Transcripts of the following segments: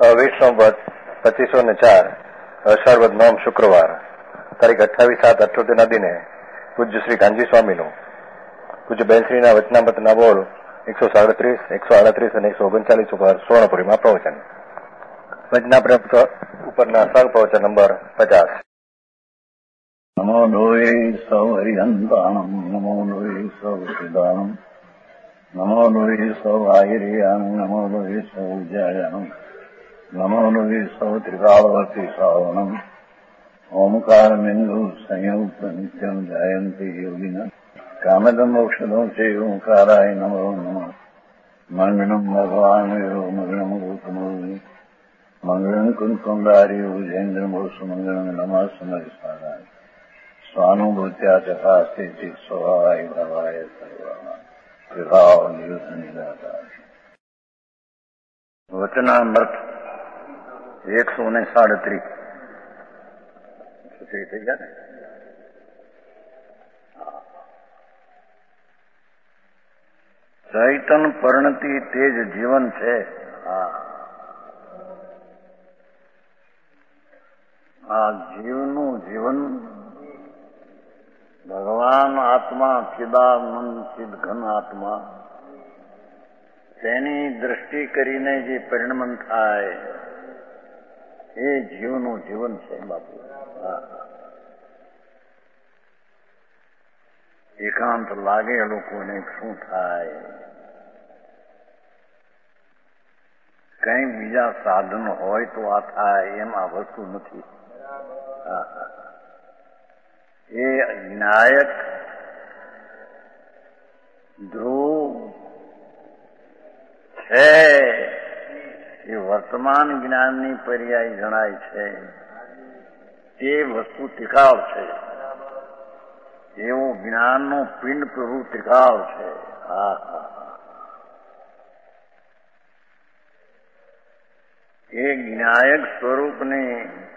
વિષ્ણુવદ 2504 અષાઢવદ નોમ શુક્રવાર તારીખ 28/7/78 દિને પૂજ્ય શ્રી કાનજી સ્વામીનું પૂજ્ય બેનશ્રીના વચનામૃતના બોલ 137, 138 અને 139 ઉપર સુવર્ણપુરીમાં પ્રવચન. વચનામૃત ઉપરના સંઘ પ્રવચન નંબર 50. નમો લોહે સૌ હરિહંતાણમ, નમો લોહે સૌ સિદ્ધાણમ, નમો લોહે સૌ આયર્યાણમ, નમો લોહે સૌ ઉજ્જાયાણમ, નમો લોહે સૌ ત્રિકાળવતી શ્રાવણમ, ઓમકાર બિંદુ સંયુક્ત નિત્યમ જાયંતી યોગિના કામદમ ઔષધો છે ઓંકારાય નમો નમઃ. મંગળમ ભગવાન મંગળમ ગૌતમો મંગળમ કુંકુંડારી ઉજેન્દ્રમો સુમંગળમ નમઃ સમરિસ્વારાય સ્વાનુભૂત્યા ચકાસ્તે સ્વભાવાય ભવાય સર્વા વિભાવ નિયુત નિરાકાર. વચનામૃત 137 થઈ ગયા ને. ચૈતન પરણતી તે જ જીવન છે. આ જીવનું જીવન ભગવાન આત્મા ચિદાનંદ ચિદઘન આત્મા તેની દ્રષ્ટિ કરીને જે પરિણમન થાય એ જીવનું જીવન છે બાપુ. એકાંત લાગે લોકોને શું થાય, કઈ બીજા સાધન હોય તો આ થાય, એમ આ વસ્તુ નથી. એ જ્ઞાયક ધ્રુવ છે એ વર્તમાન જ્ઞાનની પર્યાય જણાય છે. તે વસ્તુ ટિકાવ છે. એવું જ્ઞાનનું પિંડ પ્રભુ ટિકાવ છે. એ જ્ઞાયક સ્વરૂપની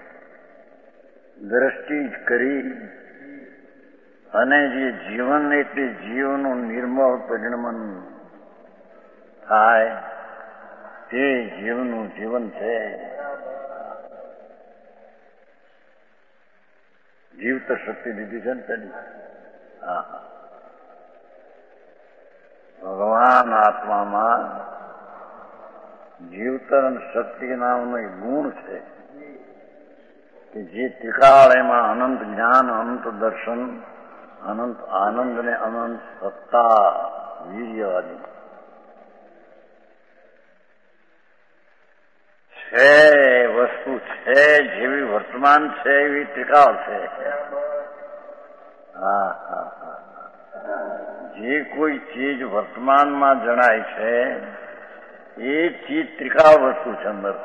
દ્રષ્ટિ કરી અને જે જીવન એટલે જીવનું નિર્મળ પરિણમન થાય તે જીવનું જીવન છે. જીવત શક્તિ દીધી છે ને પેલી. ભગવાન આત્મામાં જીવતર શક્તિ નામનો એક ગુણ છે કે જે ત્રિકાળ એમાં અનંત જ્ઞાન, અનંત દર્શન, અનંત આનંદ ને અનંત સત્તા, વીર્ય આદિ છે. વસ્તુ છે જેવી વર્તમાન છે એવી ત્રિકાળ છે. જે કોઈ ચીજ વર્તમાનમાં જણાય છે એ ચીજ ત્રિકાળ વસ્તુ છે અંદર.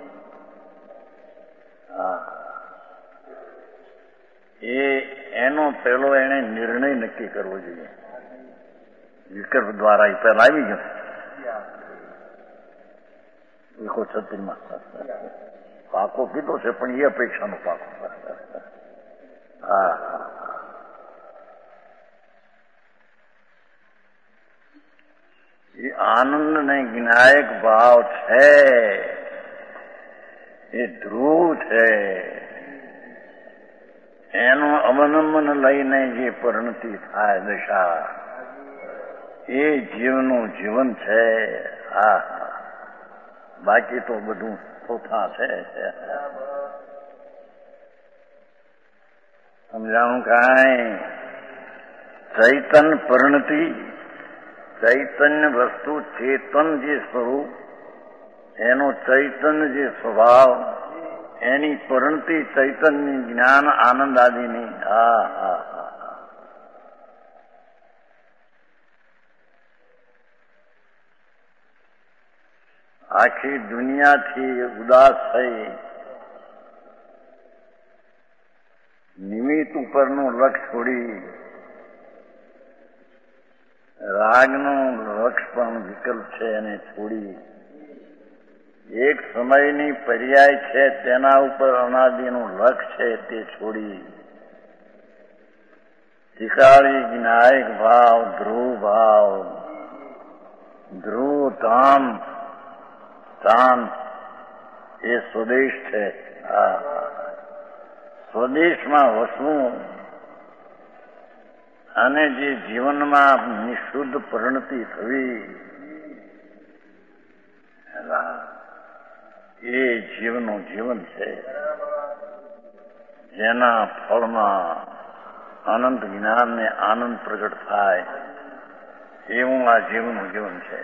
એનો પેલો એને નિર્ણય નક્કી કરવો જોઈએ. વિકલ્પ દ્વારા એ પહેલા આવી ગયો. 136 પાકો કીધો છે પણ એ અપેક્ષાનો પાકો. એ આનંદ ને જ્ઞાયક ભાવ છે. એ ધ્રુવ છે. એનું અવલંબન લઈને જે પરિણતિ થાય દશા એ જીવનું જીવન છે. બાકી તો બધું થોથા છે. સમજાણું કાંઈ? ચૈતન પરિણતિ, ચૈતન્ય વસ્તુ, ચેતન જે સ્વરૂપ, એનો ચૈતન્ય જે સ્વભાવ, એની પરિણતિ ચૈતન્ય જ્ઞાન આનંદ આદિની. આખી દુનિયાથી ઉદાસ થઈ નિમિત્ત ઉપરનું લક્ષ છોડી રાગનું લક્ષ પણ વિકલ્પ છે એને છોડી એક સમયની પર્યાય છે તેના ઉપર અનાદિનું લક્ષ છે તે છોડી ત્રિકાળી જ્ઞાયક ભાવ, ધ્રુવ ભાવ, ધ્રુવ તાન એ સ્વદેશ છે. સ્વદેશમાં વસવું અને જે જીવનમાં નિશુદ્ધ પરિણતિ થવી એ જીવનું જીવન છે, જેના ફળમાં અનંત જ્ઞાન ને આનંદ પ્રગટ થાય એવું આ જીવનું જીવન છે.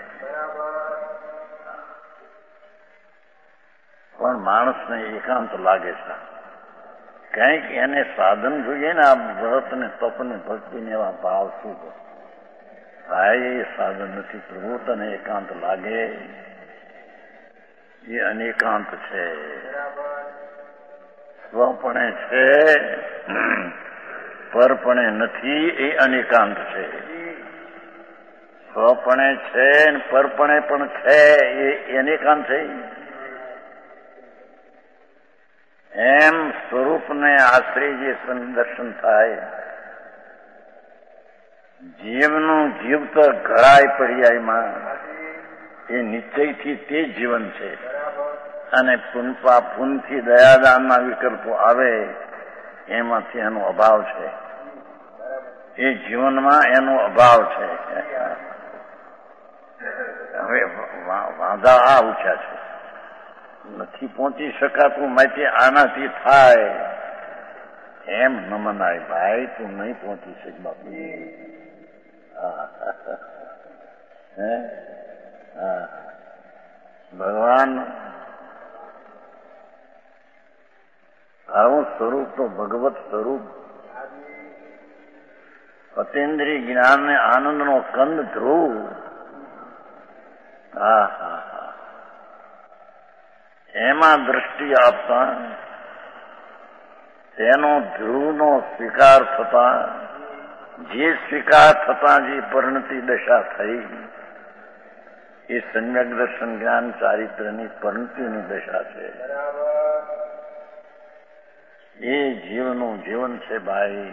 પણ માણસને એકાંત લાગે છે, કંઈક એને સાધન જોઈએ ને, આ વ્રત ને તપ ને ભક્તિ ને એવા ભાવ શું ભાઈ એ સાધન નથી. પ્રભુ તને એકાંત લાગે એ અનેકાંત છે, સ્વપણે છે પરપણે નથી, એ અનેકાંત છે. સ્વપણે છે ને પરપણે પણ છે, એ અનેકાંત છે. એમ સ્વરૂપને આશ્રય જે દર્શન થાય, જીવનું જીવત ઘડાય પર્યાયમાં, એ નિશ્ચયથી તે જીવન છે. અને પુનથી દયાદાનના વિકલ્પો આવે એમાંથી એનો અભાવ છે, એ જીવનમાં એનો અભાવ છે. હવે વાંધા આ ઊંચા છે, નથી પહોંચી શકાતું, માટે આનાથી થાય એમ ન મનાય. ભાઈ તું નહીં પહોંચી શક બાપુ. ભગવાન આવું સ્વરૂપ તો ભગવત સ્વરૂપ, અતેન્દ્રિય જ્ઞાન ને આનંદનો કંદ ધ્રુવ. એમાં દ્રષ્ટિ આપતા તેનો ધ્રુવનો સ્વીકાર થતા, જે સ્વીકાર થતા જે પરિણતિ દશા થઈ, એ સમ્યક દર્શન જ્ઞાન ચારિત્રની પરિણતિની દશા છે. એ જીવનું જીવન છે ભાઈ.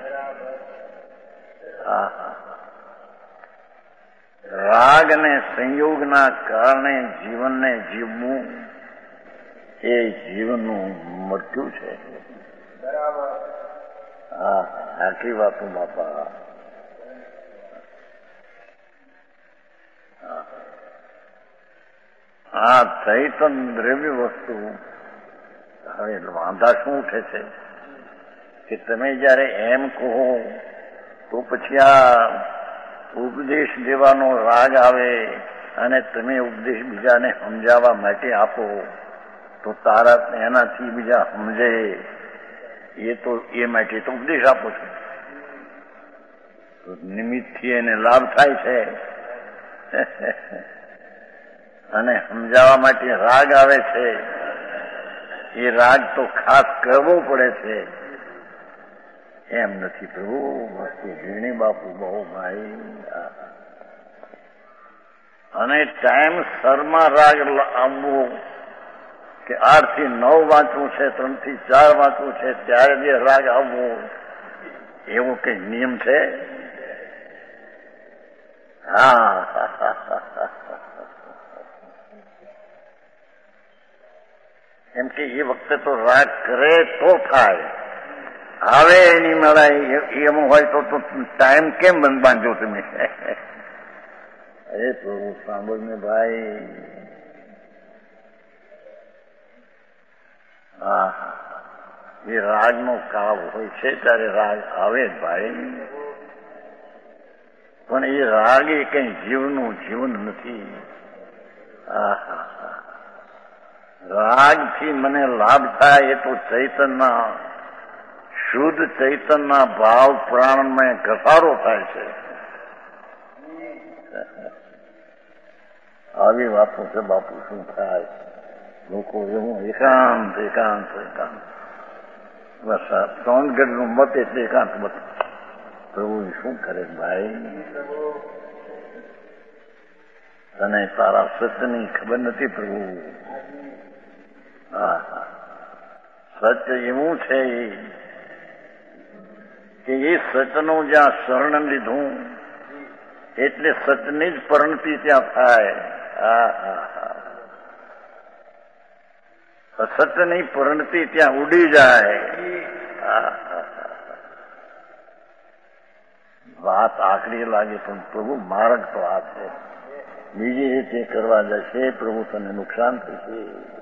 રાગ ને સંયોગના કારણે જીવનને જીવવું એ જીવનનું મૃત્યુ છે. આટલી વાતો બાપા. આ ચૈતન દ્રવ્ય વસ્તુ, હવે વાંધા શું ઉઠે છે કે તમે જયારે એમ કહો તો પછી આ ઉપદેશ દેવાનો રાગ આવે અને તમે ઉપદેશ બીજાને સમજાવવા માટે આપો તો તારા એનાથી બીજા સમજે, એ તો એ માટે તો ઉપદેશ આપો છો, નિમિત્તથી એને લાભ થાય છે. અને સમજાવવા માટે રાગ આવે છે, એ રાગ તો ખાસ કરવો પડે છે. એમ નથી પ્રભુ, વસ્તુ ઝીણી બાપુ બહુ ભાઈ. અને ટાઈમ સરમાં રાગ આવવો કે 8 થી 9 વાંચવું છે, 3 થી 4 વાંચવું છે, ત્યારે જે રાગ આવવો, એવો કઈ નિયમ છે? એમ કે એ વખતે તો રાગ કરે તો થાય, આવે એની મળાય એમ હોય તો ટાઈમ કેમ બાંધો તમે? અરે પ્રભુ સાંભળને ભાઈ. એ રાગનો કાળ હોય છે ત્યારે રાગ આવે જ ભાઈ, પણ એ રાગ એ કઈ જીવનું જીવન નથી. રાગથી મને લાભ થાય એ તો ચૈતનના, શુદ્ધ ચૈતનના ભાવ પ્રાણમાં ઘસારો થાય છે. આવી વાતો છે બાપુ. શું થાય? લોકો એવું એકાંત એકાંત એકાંત, બસ આ સોનગઢનું મત એટલે એકાંત મત. પ્રભુ શું કરે ભાઈ? તને તારા સત્યની ખબર નથી પ્રભુ. સત્ય એવું છે કે એ સત્યનું જ્યાં શરણ લીધું એટલે સત્યની જ પરિણતિ ત્યાં થાય. અસત્યની પરિણતિ ત્યાં ઉડી જાય. વાત આકરી લાગે પણ પ્રભુ માર્ગ તો આ છે. બીજી રીતે કરવા જશે પ્રભુ તને નુકસાન થશે.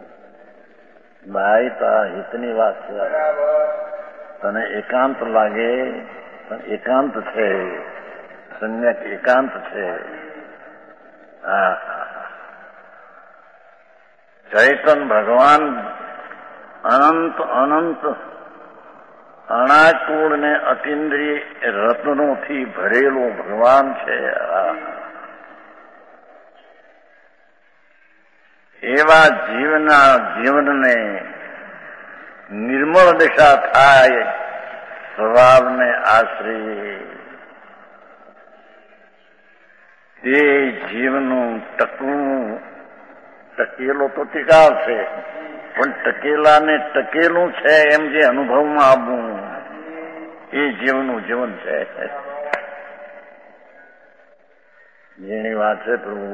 ભાઈ તારા હિતની વાત છે. તને એકાંત લાગે પણ એકાંત છે, સમ્યક એકાંત છે. ચૈતન ભગવાન અનંત અનંત અણાકૂળ ને અતિન્દ્રિય રત્નોથી ભરેલું ભગવાન છે. એવા જીવનને નિર્મળ દિશા થાય સ્વભાવને આશ્રય. તે જીવનું ટકવું, ટકેલો તો ટીકાવશે પણ ટકેલાને ટકેલું છે એમ જે અનુભવમાં આવવું એ જીવનું જીવન છે. જેની વાત છે પ્રભુ.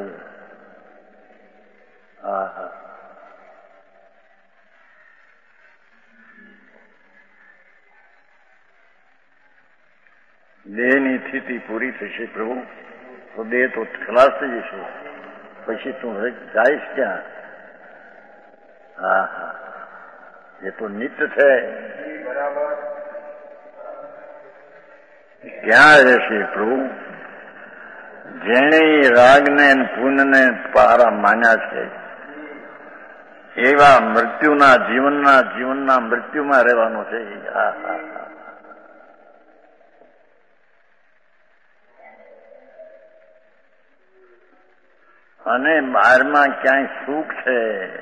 દેહની સ્થિતિ પૂરી થશે પ્રભુ તો દેહ તો ખલાસ થઈ જશે. પછી તું જઈશ ક્યાં? એ તો નિત્ય છે. ક્યાં રહેશે પ્રભુ? જેણે રાગને પુણ્યને પારા માન્યા છે એવા મૃત્યુના જીવનના મૃત્યુમાં રહેવાનો છે. અને બહારમાં ક્યાંય સુખ છે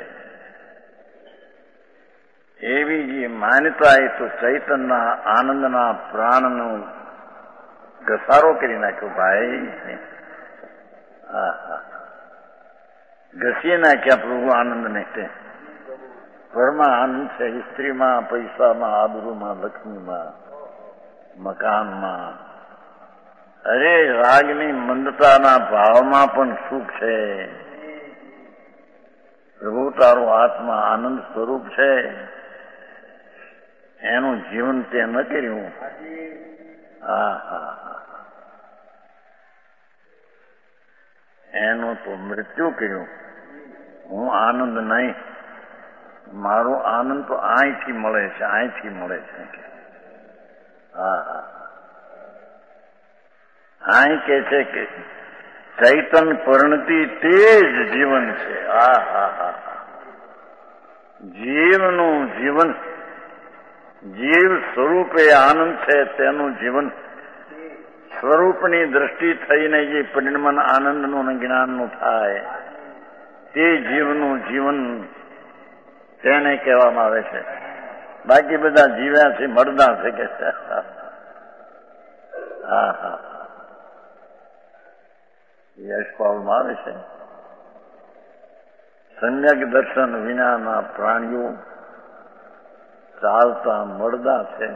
એવી જે માન્યતા એ તો ચૈતનના આનંદના પ્રાણનો ઘસારો કરી નાખ્યો ભાઈ. ઘસી નાખ્યા પ્રભુ આનંદને. ઘરમાં આનંદ છે, સ્ત્રીમાં, પૈસામાં, આબરૂમાં, લક્ષ્મીમાં, મકાનમાં. અરે રાગની મંદતાના ભાવમાં પણ સુખ છે. પ્રભુ તારો આત્મા આનંદ સ્વરૂપ છે. એનું જીવન તે ન કર્યું. એનું તો મૃત્યુ કર્યું. હું આનંદ નહીં, મારો આનંદ તો અહીંથી મળે છે, અહીંથી મળે છે. અહીં કે છે કે ચૈતન પરિણતિ તે જ જીવન છે. જીવનું જીવન, જીવ સ્વરૂપે આનંદ છે તેનું જીવન સ્વરૂપની દ્રષ્ટિ થઈને જે પરિણમન આનંદનું અને જ્ઞાનનું થાય તે જીવનું જીવન તેને કહેવામાં આવે છે. બાકી બધા જીવ્યા છે, મરદા છે કે છે. યશ પાવમાં આવે છે. સમ્યક દર્શન વિનાના પ્રાણીઓ ચાલતા મરદા છે.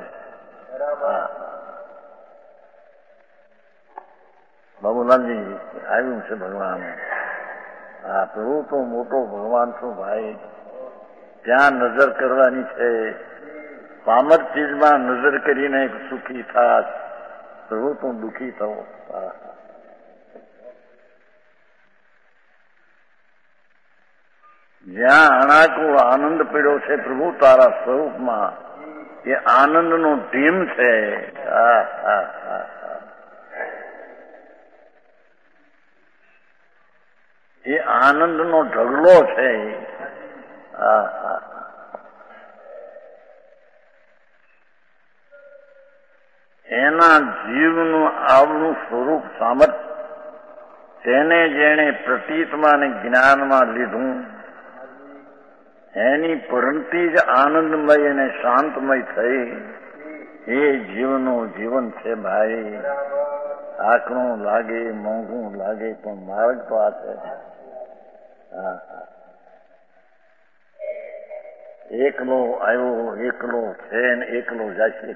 બાબુલાલજી આવ્યું છે ભગવાન. પ્રભુ તો મોટો ભગવાન છું ભાઈ. ત્યાં નજર કરવાની છે. પામર ચીજમાં નજર કરીને સુખી થાત, પ્રભુ તો દુઃખી થવો. જ્યાં અણાકુળ આનંદ પડ્યો છે પ્રભુ તારા સ્વરૂપમાં, એ આનંદનો ઢીમ છે. એ આનંદનો ઢગલો છે. એના જીવનું આવનું સ્વરૂપ સામર્થ્ય તેને જેણે પ્રતીતમાં અને જ્ઞાનમાં લીધું એની પરિણતિ જ આનંદમય અને શાંતમય થઈ. એ જીવનું જીવન છે ભાઈ. આકરું લાગે, મોંઘું લાગે પણ માર્ગ તો આ છે. એકલો આવ્યો, એકલો છે ને એકલો જશે.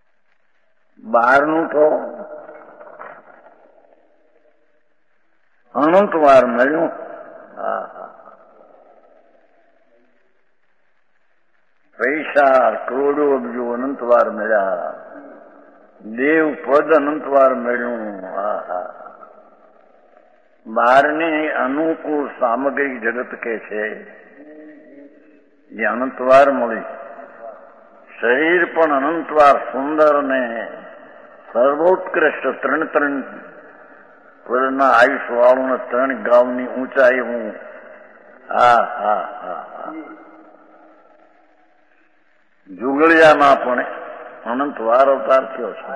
બહારનું તો અનંત વાર મળ્યું. પૈસા કરોડો અબજો અનંત વાર મળ્યા. દેવ પદ અનંત વાર મળ્યું. બહારની અનુકૂળ સામગ્રી જગત કે છે એ અનંતવાર મળી. શરીર પણ અનંતવાર સુંદર ને સર્વોત્કૃષ્ટ 3 વર્ષના આયુષ વાળું ને 3 ગાઉની ઊંચાઈ હું. જુગળિયામાં પણ અનંતવાર અવતાર થયો છે.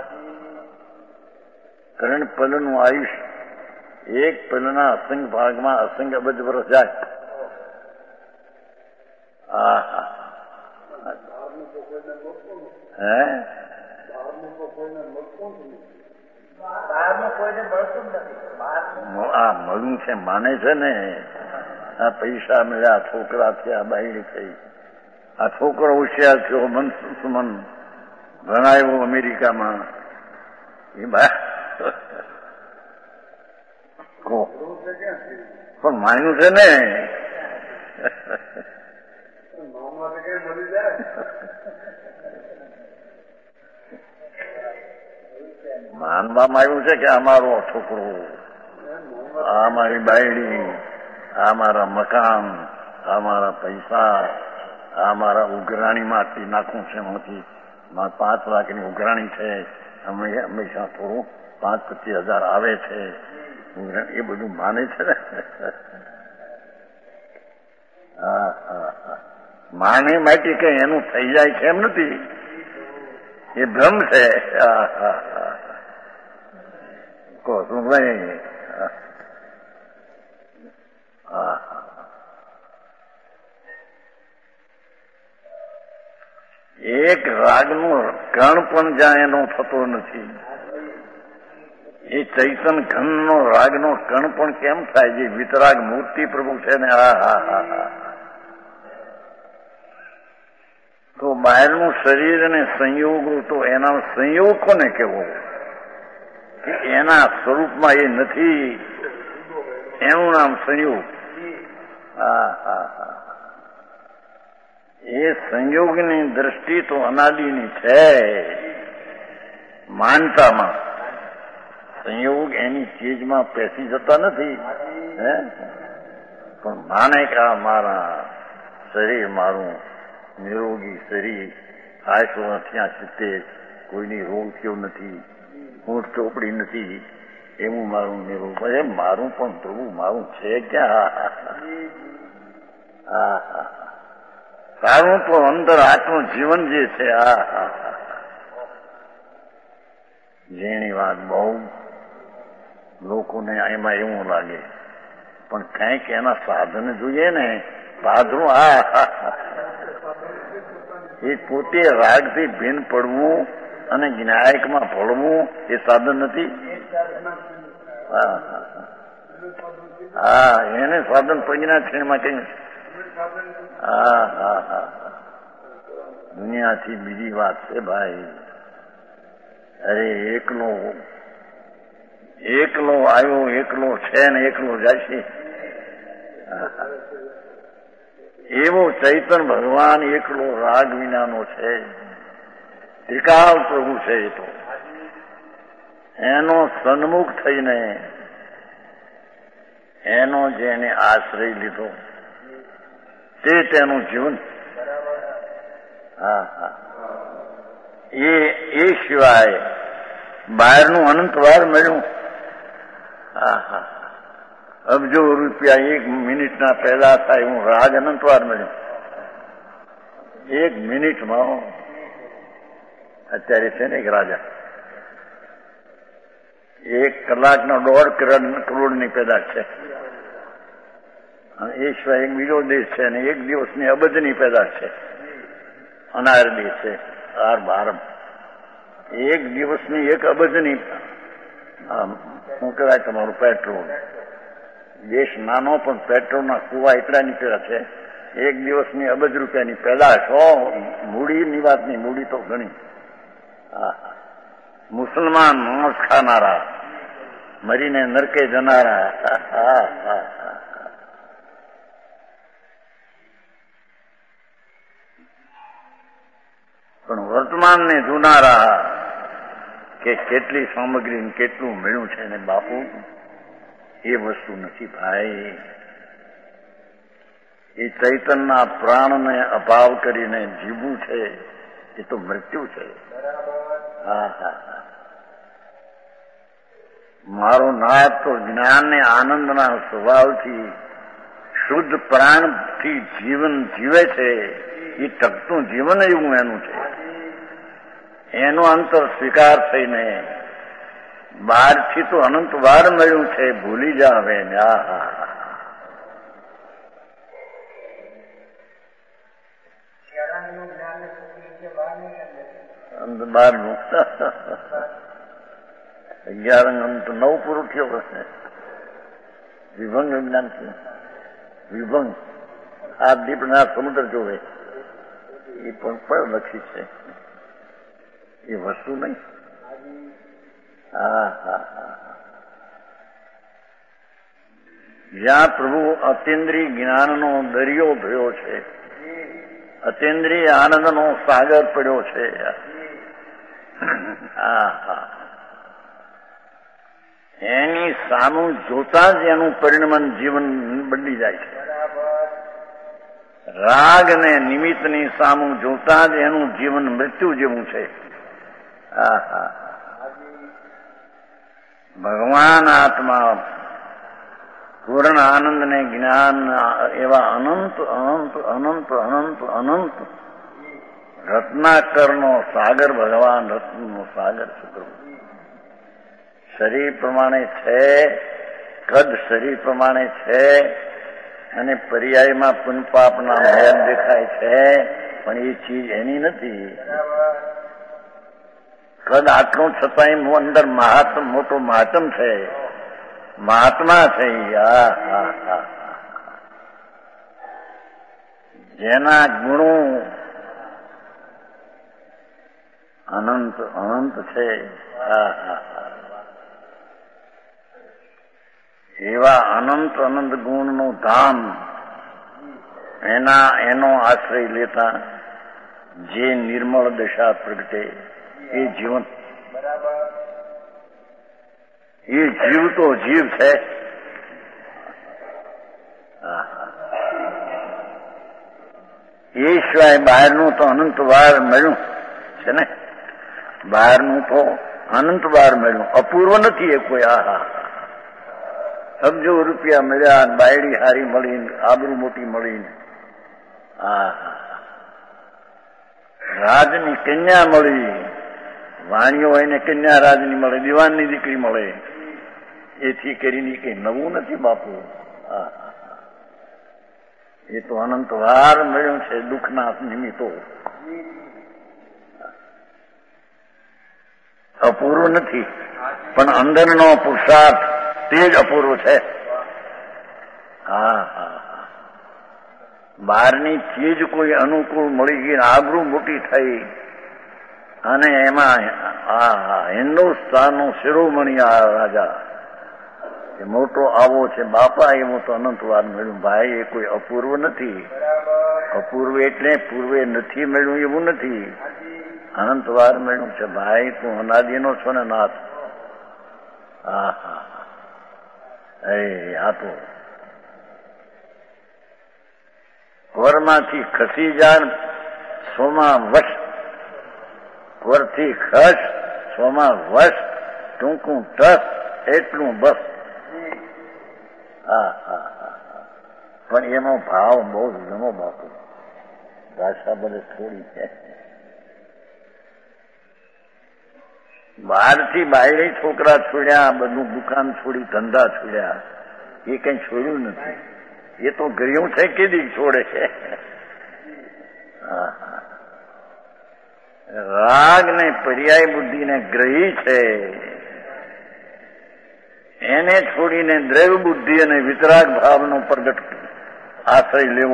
3 પલનું આયુષ, એક પલના અસંગ ભાગમાં અસંગ અબજ વર્ષ જાય. મળ્યું છે માને છે ને. આ પૈસા મળ્યા, છોકરા થયા, બાયડી થઈ, આ છોકરો હોશિયાર થયો, મન ભણાવ્યો અમેરિકામાં. એ પણ માન્યું છે ને. માનવામાં આવ્યું છે કે અમારો છોકરો, આ મારી બાયડી, આ મારા મકાન, આ મારા પૈસા, આ મારા ઉઘરાણીમાં આટલી નાખું છે. એમાંથી 5 લાખની ઉઘરાણી છે. હંમેશા થોડું 5-25 હજાર આવે છે. એ બધું માને છે ને. માને માટે કઈ એનું થઈ જાય છે એમ નથી. એ ભ્રમ છે. કહો શું ભાઈ? એક રાગનું કણ પણ જ્યાં એનો થતો નથી. એ ચૈતન ઘનનો રાગનો કણ પણ કેમ થાય? જે વિતરાગ મૂર્તિ પ્રભુ છે ને. તો બહારનું શરીર અને સંયોગો, તો એના સંયોગ કોને કેવો? કે એના સ્વરૂપમાં એ નથી, એનું નામ સંયોગ. એ સંયોગની દ્રષ્ટિ તો અનાદિની છે. માનતામાં સંયોગ એની ચીજમાં પેસી જતા નથી. પણ માને કે આ મારા શરીર, મારું નિરોગી શરીર, 80-70, કોઈની રોગ થયો નથી, ઊંટ ચોપડી નથી, એવું મારું નિરોગ. મારું પણ પ્રભુ મારું છે ક્યાં? સારું તો અંદર આટલું જીવન જે છે. જેની વાત બહુ લોકોને એમાં એવું લાગે, પણ કંઈક એના સાધન જોઈએ ને. પાદરું એ પોતે રાગથી ભીન પડવું અને જ્ઞાયકમાં ભળવું એ સાધન નથી. એને સાધન પગના છીણમાં કઈ. દુનિયાથી બીજી વાત છે ભાઈ. અરે એકલો આવ્યો, એકલો છે ને એકલો જશે. એવો ચૈતન ભગવાન એકલો રાગ વિનાનો છે. ત્રિકાળ પ્રભુ છે. એ તો એનો સન્મુખ થઈને એનો જેને આશ્રય લીધો તે તેનું જીવન. એ સિવાય બહારનું અનંતવાર મળ્યું. અબજો રૂપિયા 1 મિનિટના પેદા થાય હું રાગ અનંતવાર મળ્યું. 1 મિનિટમાં. અત્યારે છે ને એક રાજા 1 કલાકનો 1.5 કરોડની પેદાશ છે. અને એ સિવાય એક બીજો દેશ છે અને 1 દિવસની અબજની પેદાશ છે. અનાર દેશ છે. 12 1 દિવસની 1 અબજની. શું કહેવાય તમારું પેટ્રોલ? દેશ નાનો પણ પેટ્રોલના કુવા એટલા નીકળ્યા છે. 1 દિવસની અબજ રૂપિયાની પેદાશ. મૂડીની વાત નહીં, મૂડી તો ઘણી. મુસલમાન માંસ ખાનારા મરીને નરકે જનારા, પણ વર્તમાનને જોનારા કે કેટલી સામગ્રી કેટલું મળ્યું છે ને બાપુ, એ વસ્તુ નથી ભાઈ. એ ચૈતનના પ્રાણને અભાવ કરીને જીવવું છે એ તો મૃત્યુ છે. મારો નાથ તો જ્ઞાનને આનંદના સ્વભાવથી શુદ્ધ પ્રાણથી જીવન જીવે છે. એ ટકતું જીવન એવું એનું છે. એનો અંતર સ્વીકાર થઈને બહારથી તો અનંત વાર મળ્યું છે, ભૂલી જાવે ને. બારનું 11 અંત 9 પૂરું થયો હશે. વિભંગ વિજ્ઞાન છે. વિભંગ આ દીપના સમુદ્ર જોવે એ પણ લખી છે. એ વસ્તુ નહીં. જ્યાં પ્રભુ અતિન્દ્રિય જ્ઞાનનો દરિયો થયો છે, અતિન્દ્રિય આનંદનો સાગર પડ્યો છે. એની સામું જોતા જ એનું પરિણમન જીવન બદલી જાય છે. રાગ ને નિમિત્તની સામું જોતા જ એનું જીવન મૃત્યુ જેવું છે. ભગવાન આત્મા પૂર્ણ આનંદ ને જ્ઞાન એવા અનંત અનંત અનંત અનંત અનંત રત્નાકરનો સાગર ભગવાન રત્નનો સાગર છે. શરીર પ્રમાણે છે, કદ શરીર પ્રમાણે છે, અને પર્યાયમાં પુનપાપના મહેલ દેખાય છે, પણ એ ચીજ એની નથી. કદ આટલું છતાંય અંદર મોટો મહાત્મ છે, મહાત્મા છે. જેના ગુણો અનંત અનંત છે. એવા અનંત અનંત ગુણનું ધામ, એનો આશ્રય લેતા જે નિર્મળ દશા પ્રગટે એ જીવન, એ જીવ તો જીવ છે. એ સિવાય બહારનું તો અનંત વાર મળ્યું છે ને. બહારનું તો અનંત વાર મળ્યું, અપૂર્વ નથી એ કોઈ. અબજો રૂપિયા મળ્યા, બાયડી હારી મળીને, આબરૂ મોટી મળીને, રાજની કન્યા મળી, વાણીઓ એને કન્યા રાજની મળે, દિવાનની દીકરી મળે, એથી કરીને કઈ નવું નથી બાપુ. એ તો અનંત વાર મળ્યું છે દુઃખના નિમિત્તો. અપૂર્વ નથી, પણ અંદરનો પુરુષાર્થ તે જ અપૂર્વ છે. બહારની ચીજ કોઈ અનુકૂળ મળી ગઈ, આબરૂ મોટી થઈ, અને એમાં હિન્દુસ્તાનનો શિરોમણી રાજા એ મોટો આવો છે બાપા, એવો તો અનંત વાર મળ્યું. ભાઈ એ કોઈ અપૂર્વ નથી. અપૂર્વ એટલે પૂર્વે નથી મળ્યું એવું નથી, અનંત વાર મળ્યું છે. ભાઈ તું અનાદિનો છો ને નાથ. આ તો વરમાંથી ખસી જાય, સોમાં વશ, વરથી ખસ, સોમાં વશ, ટૂંકું ટસ, એટલું બસ. પણ એનો ભાવ બહુ જ ઘણો બાપુ. ભાષા બધે થોડી છે. બહારથી બાયડી છોકરા છોડ્યા, બધું દુકાન છોડી, ધંધા છોડ્યા, એ કઈ છોડ્યું નથી. એ તો ગર્યું છે કે દી છોડે છે. રાગ ને પર્યાય બુદ્ધિ ને ગ્રહી છે, એને છોડીને દ્રવ્ય બુદ્ધિ અને વિતરાગ ભાવનો પ્રગટ આશ્રય લેવો.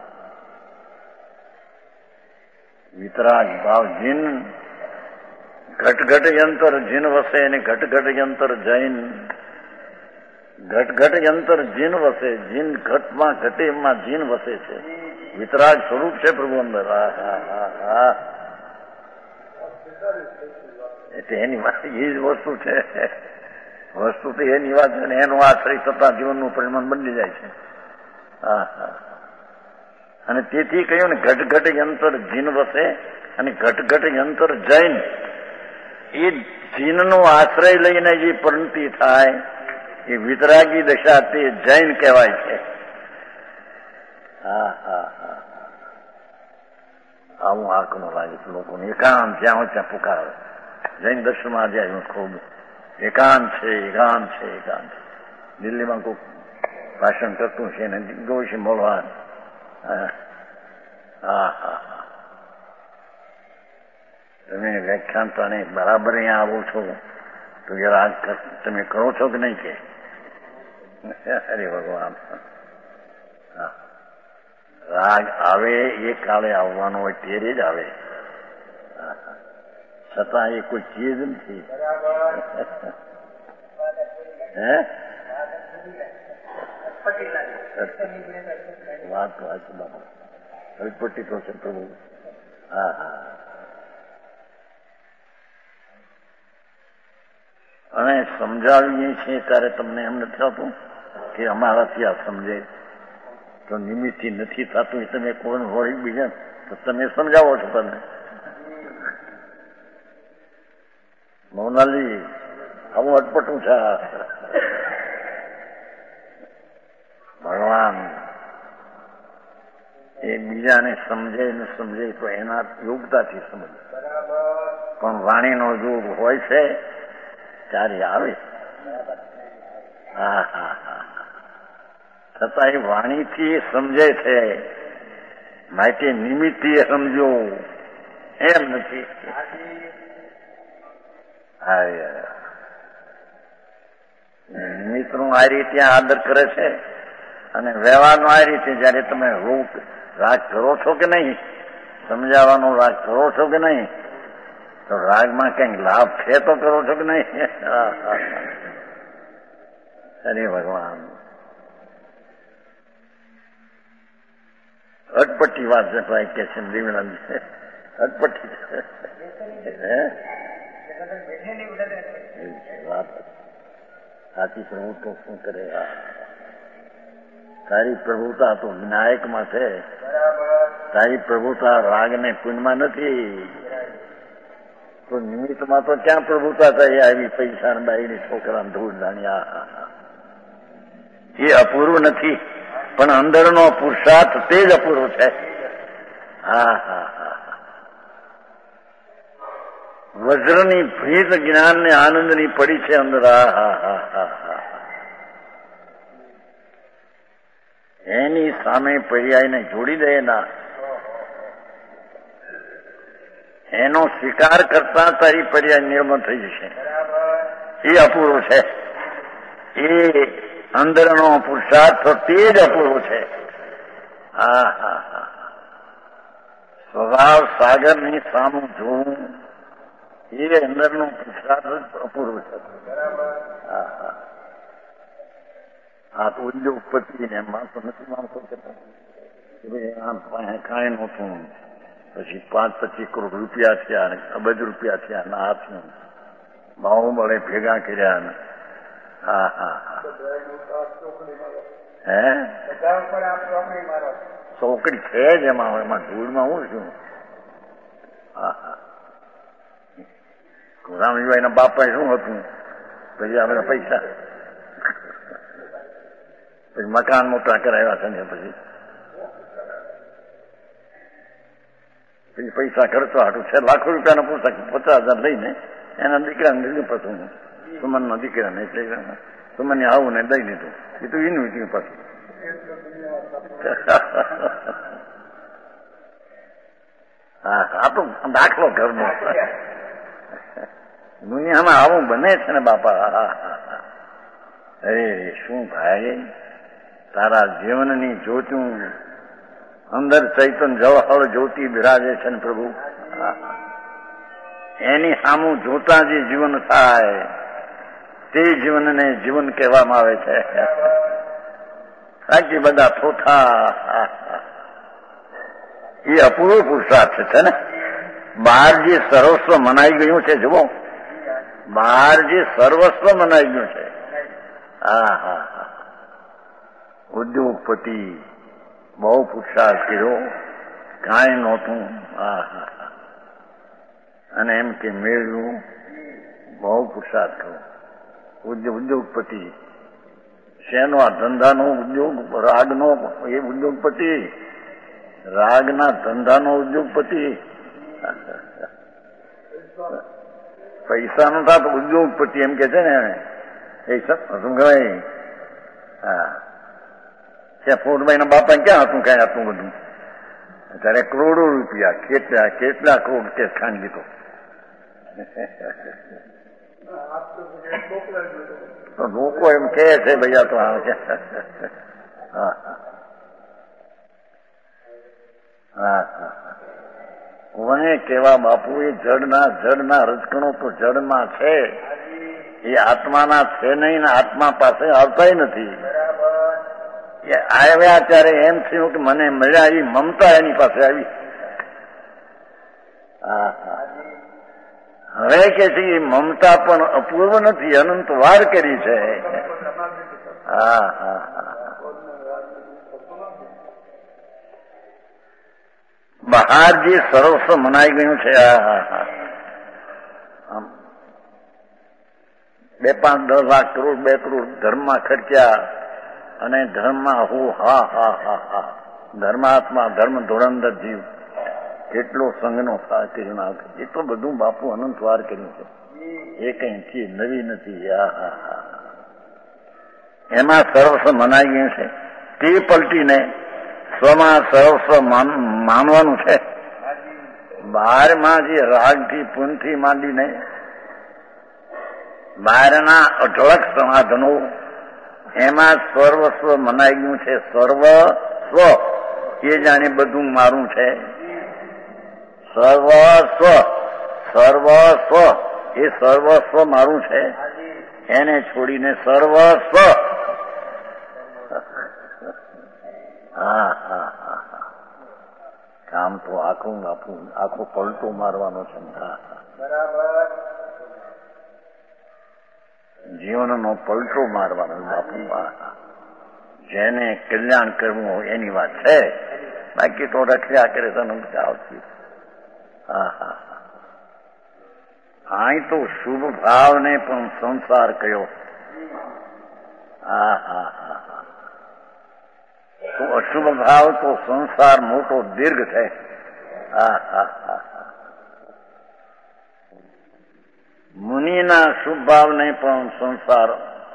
વિતરાગ ભાવ જીન ઘટ યંતર જીન વસે ને ઘટ યંતર જૈન. ઘટ યંતર જીન વસે, જીન ઘટમાં ઘટેમાં જીન વસે છે. વિતરાગ સ્વરૂપ છે પ્રભુ અંદર. એટલે એની વાત એ જ વસ્તુ છે. વસ્તુ તો એની વાત છે ને એનો આશ્રય થતા જીવનનું પરિણામ બદલી જાય છે. અને તેથી કહ્યું ને ઘટ યંતર જીન વસે અને ઘટ યંતર જૈન. એ જીનનો આશ્રય લઈને જે પરિણતિ થાય એ વિતરાગી દશા, તે જૈન કહેવાય છે. આવું આંખનું લાગે છે લોકોને. એકાંત જ્યાં હોય ત્યાં પુકારે. જૈન દર્શનમાં જાય ખૂબ એકાંત છે, એકાંત છે, એકાંત. દિલ્હીમાં કોઈ ભાષણ કરતું છે ને ગયો છે બોલવા. તમે વ્યાખ્યાન તો બરાબર અહીંયા આવો છો તો રાગ તમે કરો છો કે નહીં કે? અરે ભગવાન, રાગ આવે એ કાળે આવવાનો હોય ત્યારે જ આવે. છતાં એ કોઈ ચીજ નથી. વાત તો હાચી બાબા. અટપટી તો છે પ્રભુ. અને સમજાવીએ છીએ ત્યારે તમને એમ નથી આવતું કે અમારાથી આ સમજે તો નિમિત્તથી નથી થતું. તમે કોણ હોય બીજા તો તમે સમજાવો છો. તમે મોનાલી આવું અટપટું છે. ભગવાન એ બીજાને સમજે ને સમજે તો એના યોગતાથી સમજે. પણ વાણીનો યોગ હોય છે ત્યારે આવે. છતાં એ વાણીથી સમજે છે, માટે નિમિત્તથી સમજો એમ નથી. નિમિત્તનું આ રીતે આદર કરે છે અને વ્યવહારનો આ રીતે. જયારે તમે રાગ કરો છો કે નહીં, સમજાવવાનો રાગ કરો છો કે નહીં, તો રાગમાં કંઈક લાભ છે તો કરો છો કે નહીં? અરે ભગવાન, અટપટી વાત છે ભાઈ કે છે દેવીનંદ. અટપટી વાત સાચી. પ્રભુ તો શું કરે? તારી પ્રભુતા તો વિનાયકમાં છે. તારી પ્રભુતા રાગ ને પુણ્યમાં નથી. તો નિમિત્તમાં તો ક્યાં પ્રભુતા થઈ આવી? પૈસા ને બાઈ છોકરા ધૂળ જાણ્યા એ અપૂર્વ નથી, પણ અંદરનો પુરુષાર્થ તે જ અપૂર્વ છે. વજ્રની ભીત જ્ઞાન ને આનંદની પડી છે અંદર. એની સામે પર્યાયને જોડી દે ના, એનો સ્વીકાર કરતા તારી પર્યાય નિર્મળ થઈ જશે. એ અપૂર્વ છે. એ અંદરનો પુરુષાર્થ તે જ અપૂર્વ છે. સ્વભાવ સાગરની સામું જોવું એ અંદરનો પુરુષાર્થ અપૂર્વ છે. આ તો ઉદ્યોગપતિ ને માણસો નથી. માણસો કાંઈ નહોતું, પછી 5-25 કરોડ રૂપિયા થયા, અબજ રૂપિયા થયા, ના હાથનું બાહુબળે ભેગા કર્યા. ચોકડી છે જ એમાં ધૂળમાં હું છું. રામજીભાઈ ના બાપા શું હતું? પછી આપણે પૈસા, પછી મકાન મોટા કરાવ્યા છે ને પછી પૈસા ખર્ચો હાટું છે. લાખો રૂપિયાનો પુસ્તક 50,000 લઈને એના દીકરાને લીધું. પાછું સુમનના દીકરાને એટલે સુમન આવું ને દઈ દીધું. એ તો એનું પાછું. આ તો દાખલો ઘરનો. દુનિયામાં આવું બને છે ને બાપા. અરે શું ભાઈ, તારા જીવનની જ્યોતું અંદર ચૈતન જવાહર જ્યોતિ બિરાજે છે ને પ્રભુ. એની સામું જોતા જે જીવન થાય તે જીવનને જીવન કહેવામાં આવે છે. બાકી બધા થોથા એ અપૂર્વ પુરુષાર્થ છે ને. બહાર જે સર્વસ્વ મનાઈ ગયું છે, જુઓ, બહાર જે સર્વસ્વ મનાઈ ગયું છે. ઉદ્યોગપતિ બહુ પુરુષાર્થ કર્યો, કાંઈ નહોતું. અને એમ કે મેળવ્યું, બહુ પુરુષાર્થ કર્યો. ઉદ્યોગપતિ શેનો? આ ધંધાનો ઉદ્યોગ, રાગનો એ ઉદ્યોગપતિ, રાગના ધંધાનો ઉદ્યોગપતિ. પૈસા નો થતો ઉદ્યોગપતિ એમ કે છે ને. એ શું કહેવાય? ત્યાં ફોરભાઈ ના બાપા ક્યાં હતું કઈ આટલું બધું? ત્યારે કરોડો રૂપિયા, કેટલા કરોડ કેસ ખાંડી લીધો. તો લોકો એમ કે છે ભૈયા તો આવે છે. કોને કેવા બાપુ? એ જડના રજકણો તો જડમાં છે, એ આત્માના છે નહીં ને આત્મા પાસે આવતા નથી. એ આવ્યા ત્યારે એમ થયું કે મને મળ્યા, એ મમતા એની પાસે આવી. હવે કે છે એ મમતા પણ અપૂર્વ નથી, અનંત વાર કરી છે. બહાર જે સર્વસ્વ મનાઈ ગયું છે, 2-5-10 લાખ કરોડ 2 કરોડ ધર્મમાં ખર્ચ્યા અને ધર્મમાં ધર્માત્મા, ધર્મ ધોરણદર જીવ કેટલો સંઘનો સાથ કર્યો. એ તો બધું બાપુ અનંત વાર કર્યું છે. એ કઈ થી નવી નથી. એમાં સર્વસ્વ મનાઈ ગયું છે. તે પલટીને સ્વમાં સર્વસ્વ માનવાનું છે. બહારમાં જે રાગથી પૂનથી માંડીને બહારના અઢળક સમાધનો, એમાં સર્વસ્વ મનાઈ ગયું છે. સર્વસ્વ એ જાણે બધું મારું છે. સર્વસ્વ એ સર્વસ્વ મારું છે. એને છોડીને સર્વસ્વ કામ તો આખો પલટો મારવાનો છે. જીવનનો પલટો મારવાનો બાપુ. જેને કલ્યાણ કરવું હોય એની વાત છે. બાકી તો રખ્યા કરે તો આવતી. અહીં તો શુભ ભાવને પણ સંસાર કયો. તો અશુભ ભાવ તો સંસાર મોટો દીર્ઘ છે. મુનિના શુભ ભાવને પણ સંસાર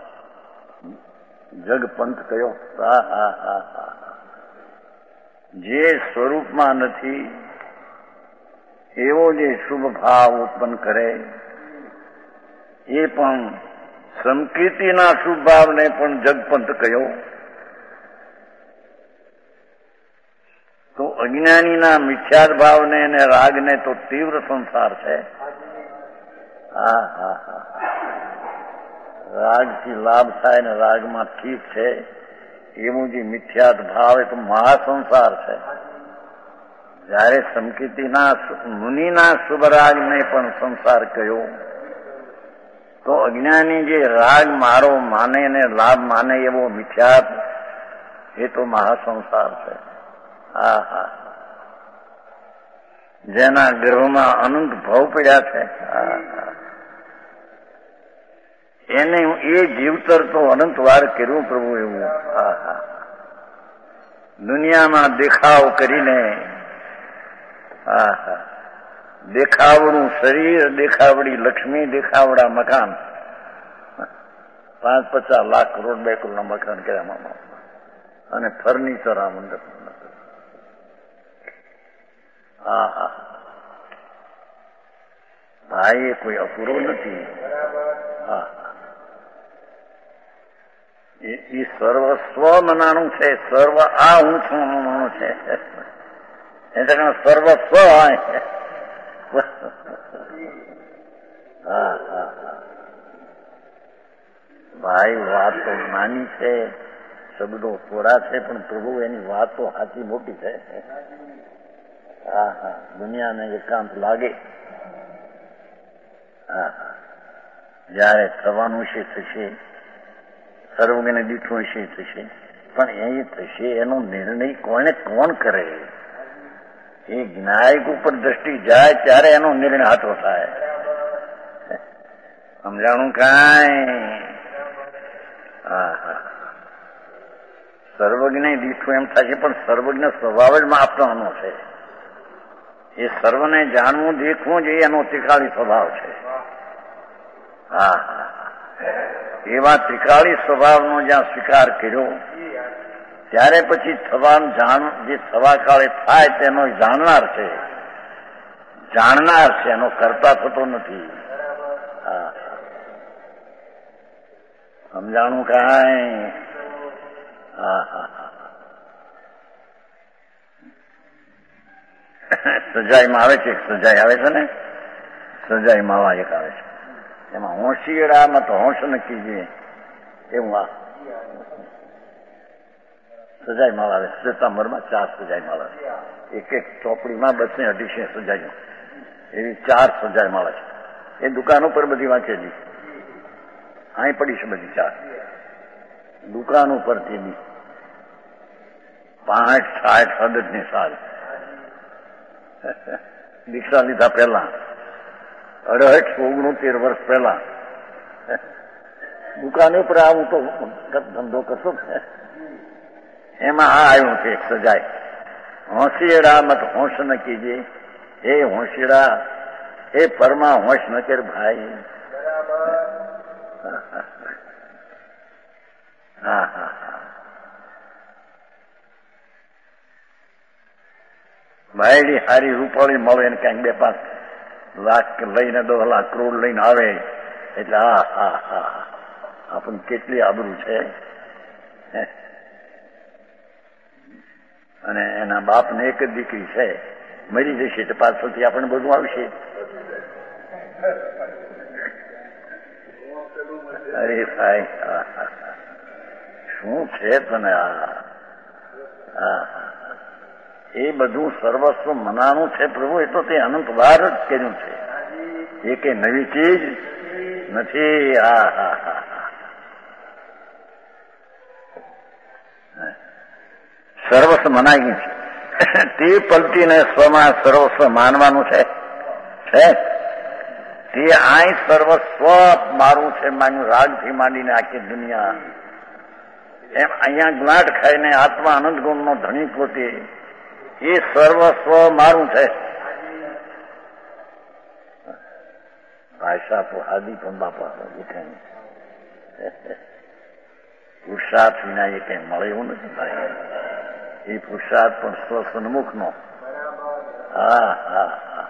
જગપંથ કયો. જે સ્વરૂપમાં નથી એવો જે શુભ ભાવ ઉત્પન્ન કરે, એ પણ સંકીર્તિના શુભ ભાવને પણ જગપંથ કયો. તો અજ્ઞાનીના મિથ્યાદ ભાવને અને રાગને તો તીવ્ર સંસાર છે. રાગથી લાભ થાય ને રાગમાં ઠીક છે, એવું જે મિથ્યાદ ભાવ એ તો મહાસંસાર છે. જયારે સંકીર્તિના મુનિના શુભ રાગને પણ સંસાર કયો, તો અજ્ઞાની જે રાગ મારો માને ને લાભ માને એવો મિથ્યાદ, એ તો મહાસંસાર છે. જેના ગર્ભમાં અનંત ભાવ પડ્યા છે, એને એ જીવતર તો અનંત વાર કર્યું પ્રભુ. એવું દુનિયામાં દેખાવ કરીને, દેખાવડું શરીર, દેખાવડી લક્ષ્મી, દેખાવડા મકાન, 5-50 લાખ કરોડ 2 કરોડના મકાન કર્યા, અને ફર્નિચર આ મંડપ. ભાઈ એ કોઈ અપૂરો નથી. એ સર્વસ્વ મનાનું છે. સર્વ આ હું છું મનાનું છે. એટલે સર્વસ્વ હા હા હા ભાઈ, વાત તો નાની છે, શબ્દો થોડા છે, પણ પ્રભુ એની વાત તો સાચી મોટી છે. હા હા, દુનિયાને એકાંત લાગે. હા હા, જયારે થવાનું છે થશે, સર્વજ્ઞને દીઠું હશે થશે, પણ એ થશે એનો નિર્ણય કોણ કરે? એ જ્ઞાયક ઉપર દ્રષ્ટિ જાય ત્યારે એનો નિર્ણય હાથો થાય. સમજાણું કાંઈ? હા હા, સર્વજ્ઞ દીઠું એમ થાય છે, પણ સર્વજ્ઞ સ્વભાવ જ આપવાનો છે. એ સર્વને જાણવું દેખવું જ એનો ત્રિકાળી સ્વભાવ છે. હા હા, એવા ત્રિકાળી સ્વભાવનો જ્યાં સ્વીકાર કર્યો ત્યારે પછી જે થવા કાળે થાય તેનો જાણનાર છે, એનો કરતા થતો નથી. હા, સમજાણું કાંઈ? હા હા, સજાઈમાં આવે છે, સજાઈ આવે છે ને, સજાઈ માવા એક આવે છે, એમાં હોશિયાળામાં તો હોશ નક્કી છે એવું. આ સજાઈ માળા આવે, શ્વેતાંબરમાં 4 સજાઈ માળા, એક ચોપડીમાં 250 સજાઈઓ, એવી 4 સજાઈ માળા છે. એ દુકાન ઉપર બધી વાંચેલી, અહીં પડી છે બધી 4 દુકાન ઉપરથી બી 65, 60, 68 સાલ દીક્ષા લીધા પહેલા, 68-69 વર્ષ પહેલા દુકાન ઉપર આવું તો ધંધો કરશો. એમાં આ આવ્યું છે એક સજાય, હોશિયાળા મત હોશ ન કીજે, હે હોશિયાળા, હે પરમા હોશ ન કર ભાઈ. હા હા, ભાઈડી હારી રૂપાળી મળે ને ક્યાંક 2-5 લાખ લઈને 10 લાખ કરોડ લઈને આવે એટલે હા હા હા, આપણને કેટલી આબરૂ છે. અને એના બાપને એક જ દીકરી છે, મરી જશે તો પાછળથી આપણને બધું આવશે. અરે ભાઈ, શું છે તને આ? એ બધું સર્વસ્વ મનાનું છે પ્રભુ, એ તો તે અનંત વાર જ કર્યું છે, એ કઈ નવી ચીજ નથી. હા હા હા, સર્વસ્વ મનાઈ ગયું છે, તે પલટીને સ્વમાં સર્વસ્વ માનવાનું છે. તે આય સર્વસ્વ મારું છે માન્યું, રાગથી માંડીને આખી દુનિયા. એમ અહીંયા ગ્લાટ ખાઈને આત્મા અનંત ગુણનો ધણી પોતે, એ સર્વસ્વ મારું છે. ભાષા તો હાદી પણ બાપા પુરુષાર્થ વિના એ કઈ મળે એવું નથી ભાઈ. એ પુરુષાર્થ પણ સ્વસન્મુખનો. હા હા હા,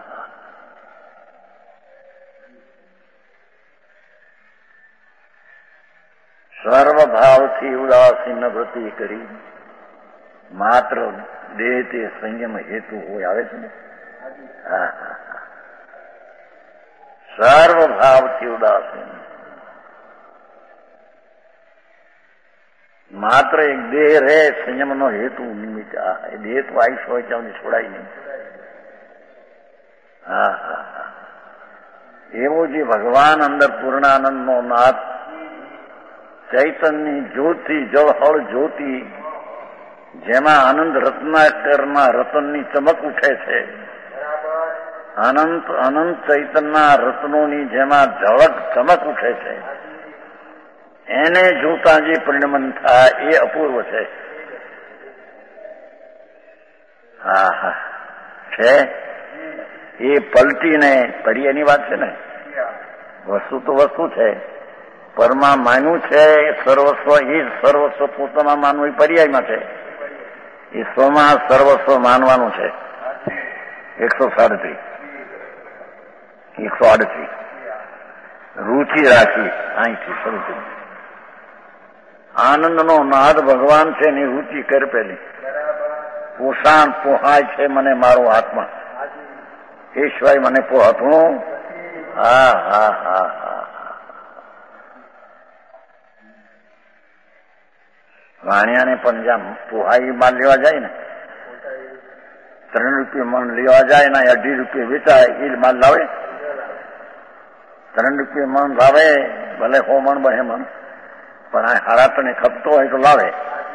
સર્વભાવથી ઉદાસીન વૃત્તિ કરી, માત્ર દેહ તે સંયમ હેતુ હોય, આવે છે ને. હા હા, સર્વભાવથી ઉદાસીન, માત્ર એક દેહ રહે સંયમનો હેતુ નિમિત્ત. એ દેહ તો આયુષ હોય ત્યાં છોડાય નહીં. હા હા હા, એવો જે ભગવાન અંદર પૂર્ણાનંદનો નાથ, ચૈતન્ય જ્યોતિ, જળહળ જ્યોતિ, જેમાં આનંદ રત્નાકરના રતનની ચમક ઉઠે છે, અનંત અનંત ચૈતન્યના રત્નોની જેમાં ઝળક ચમક ઉઠે છે, એને જોતા જે પરિણમન થાય એ અપૂર્વ છે. હા હા, છે એ પલટીને પડી એની વાત છે ને. વસ્તુ તો વસ્તુ છે, પરમાં માન્યું છે સર્વસ્વ, એ સર્વસ્વ પોતામાં માનવું એ પર્યાયમાં છે. એ સ્વમાં સર્વસ્વ માનવાનું છે. 137, 138 રુચિ રાખી અહીંથી શરૂ કરી. આનંદનો નાદ ભગવાન છે એની રુચિ કર પેલી. પોષણ પોહાય છે મને મારો આત્મા, એ સિવાય મને પોહતું હા હા હા હા વાણિયાને પણ જ્યાં પોહાઈ માલ લેવા જાય ને, 3 રૂપિયા મણ લેવા જાય ને 2.5 રૂપિયા વેચાય એ માલ લાવે. 3 રૂપિયા મણ લાવે, ભલે 100 મણ 2 મણ, પણ આ હારાતને ખપતો હોય તો લાવે.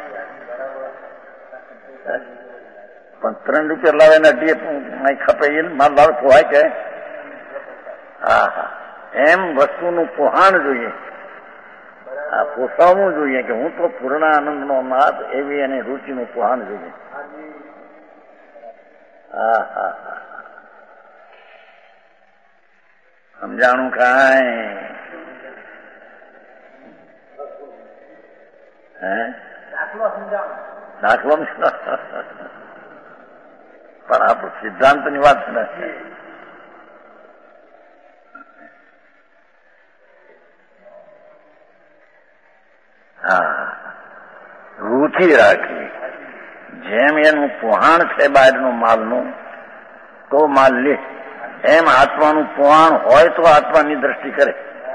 પણ 3 રૂપિયા લાવે ને 2 ખપે એ માલ લાવે પોહાય કે? હા હા, એમ વસ્તુનું પોહાણ જોઈએ, આ પોસાવવું જોઈએ કે હું તો પૂર્ણાનંદનો નાથ, એવી એની રુચિનું પોહાણ જોઈએ. હા હા હા, સમજાણું કાંઈ? હે દાખલો પણ આપણું સિદ્ધાંતની વાત નથી. હા, રુચિ રાખવી. જેમ એનું પોહાણ છે બહારનું માલનું, તો માલ લે. એમ આત્માનું પોહાણ હોય તો આત્માની દ્રષ્ટિ કરે.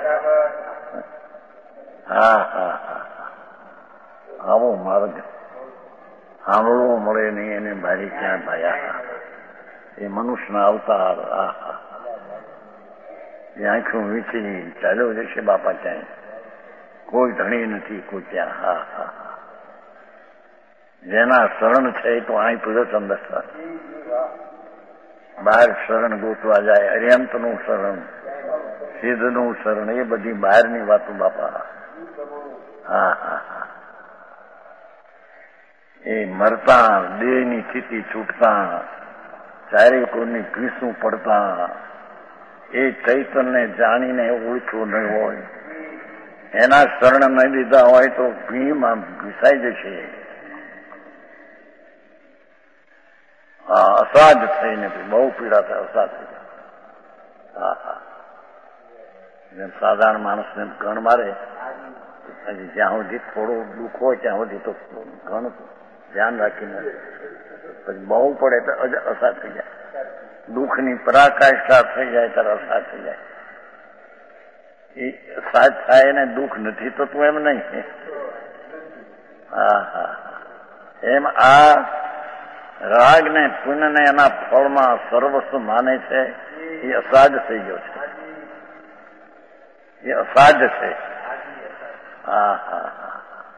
હા હા હા, આવો માર્ગ સાંભળવો મળે નહીં એને ભારી ક્યાં ભાયા. એ મનુષ્યના અવતાર. હા હા, એ આંખું વીંચી ચાલ્યો જશે બાપા ક્યાંય. કોઈ ધણી નથી કોઈ ત્યાં. હા હા, જેના શરણ છે તો અહીં પ્રદર્શન દર્શન. બહાર શરણ ગોતવા જાય, અર્યંતનું શરણ, સિદ્ધનું શરણ, એ બધી બહારની વાતો બાપા. હા હા હા, એ મરતા દેહની સ્થિતિ છૂટતા, ચારે કોઈની ભીસું પડતા, એ ચૈતન્ય જાણીને ઓળખ્યું નહીં હોય, એના શરણ નહીં લીધા હોય તો ભીમાં ઘૂસાઈ જશે. અસાજ થઈને બહુ પીડા થાય. અસાજ થઈ જાય. હા હા, સાધારણ માણસને ગણ મારે, હજી જ્યાં સુધી થોડું દુઃખ હોય ત્યાં સુધી તો ઘણું ધ્યાન રાખીને, પછી બહુ પડે તો અસાજ થઈ જાય. દુઃખની પરાકાષ્ઠા થઈ જાય ત્યારે અસાજ થઈ જાય. એ અસાજ થાય ને દુઃખ નથી તો તું એમ નહીં. હા હા, એમ આ રાગ ને પુણ્ય ને એના ફળમાં સર્વસ્વ માને છે, એ અસાજ થઈ ગયો છે. એ અસાજ છે. હા હા હા,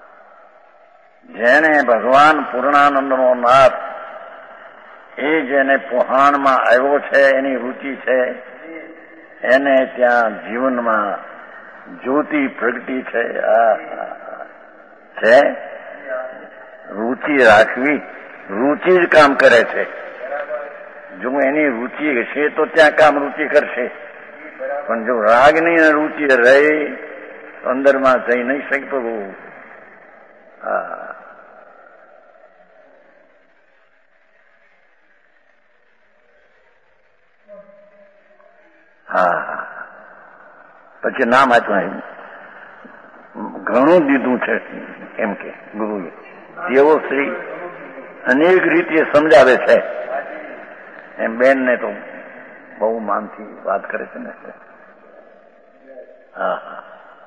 જેને ભગવાન પૂર્ણાનંદનો નાથ, એ જેને પોહાણમાં આવ્યો છે, એની રુચિ છે, એને ત્યાં જીવનમાં જ્યોતિ પ્રગટી છે. હા હા છે. રુચિ રાખવી, રુચિ જ કામ કરે છે. જો એની રુચિ હશે તો ત્યાં કામ રુચિ કરશે, પણ જો રાગની રુચિ રહી તો અંદરમાં જઈ નહીં શકતો. હા હા, પછી નામ આપ્યું, ઘણું દીધું છે એમ કે ગુરુએ. તેઓ શ્રી અનેક રીતે સમજાવે છે. એમ બેનને તો બહુ માનથી વાત કરે છે ને. હા હા,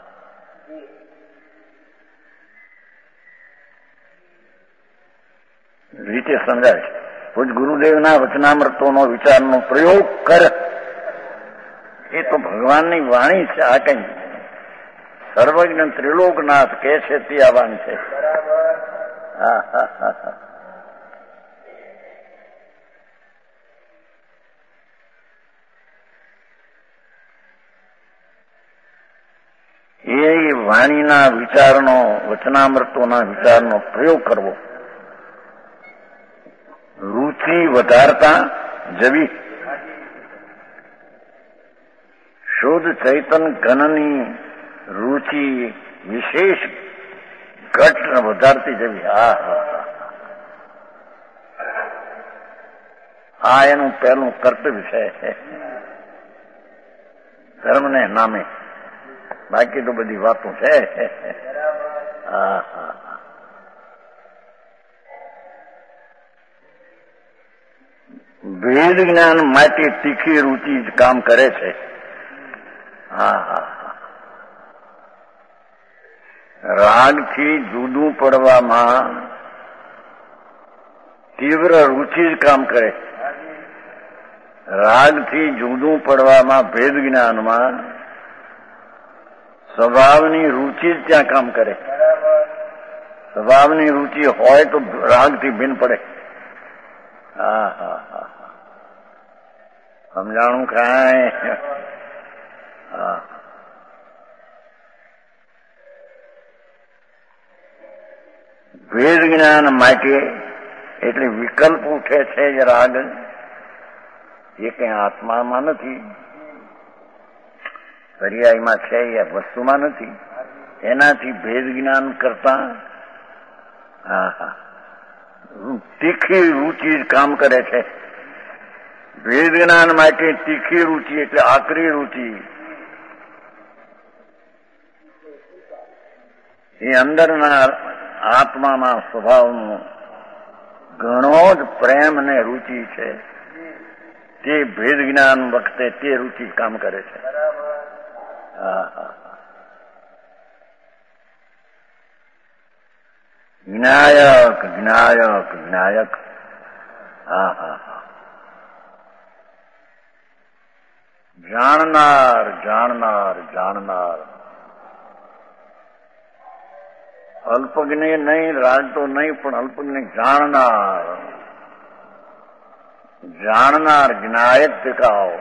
રીતે સમજાવે છે. પૂજ ગુરુદેવના વચનામૃતોનો વિચારનો પ્રયોગ કર. એ તો ભગવાનની વાણી છે. આ કઈ સર્વજ્ઞ ત્રિલોકનાથ કે છે તે આ વાણી છે. હા હા હા હા, એ વાણીના વિચારનો, વચનામૃતોના વિચારનો પ્રયોગ કરવો. રુચિ વધારતા જવી. શુદ્ધ ચૈતન ઘનની રુચિ વિશેષ ઘટ વધારતી જવી. હા હા હા, આ એનું પહેલું કર્તવ્ય છે ધર્મને નામે. બાકી તો બધી વાતો છે. હા હા, વેદ જ્ઞાન માટે તીખી રુચિ જ કામ કરે છે. હા હા હા. રાગથી જુદું પડવામાં તીવ્ર રુચિ જ કામ કરે. રાગથી જુદું પડવામાં, ભેદ જ્ઞાનમાં સ્વભાવની રુચિ જ ત્યાં કામ કરે. સ્વભાવની રુચિ હોય તો રાગથી ભિન્ન પડે. હા હા હા. સમજાણું કાંઈ? હા. ભેદ જ્ઞાન માટે એટલે વિકલ્પ ઉઠે છે જ રાગ, એ કઈ આત્મામાં નથી, પર્યાયમાં છે એ વસ્તુમાં નથી. એનાથી ભેદ જ્ઞાન કરતા તીખી રુચિ કામ કરે છે. ભેદ જ્ઞાન માટે તીખી રુચિ એટલે આકરી રુચિ. એ અંદરના આત્માના સ્વભાવનો ઘણો જ પ્રેમ ને રુચિ છે. તે ભેદ જ્ઞાન વખતે તે રુચિ કામ કરે છે. જ્ઞાયક જ્ઞાયક જ્ઞાયક. હા હા હા. જાણનાર જાણનાર જાણનાર. અલ્પજ્ઞ નહીં, રાજતો નહીં, પણ અલ્પજ્ઞ જાણનાર. જાણનાર જ્ઞાયક ટીકાઓ.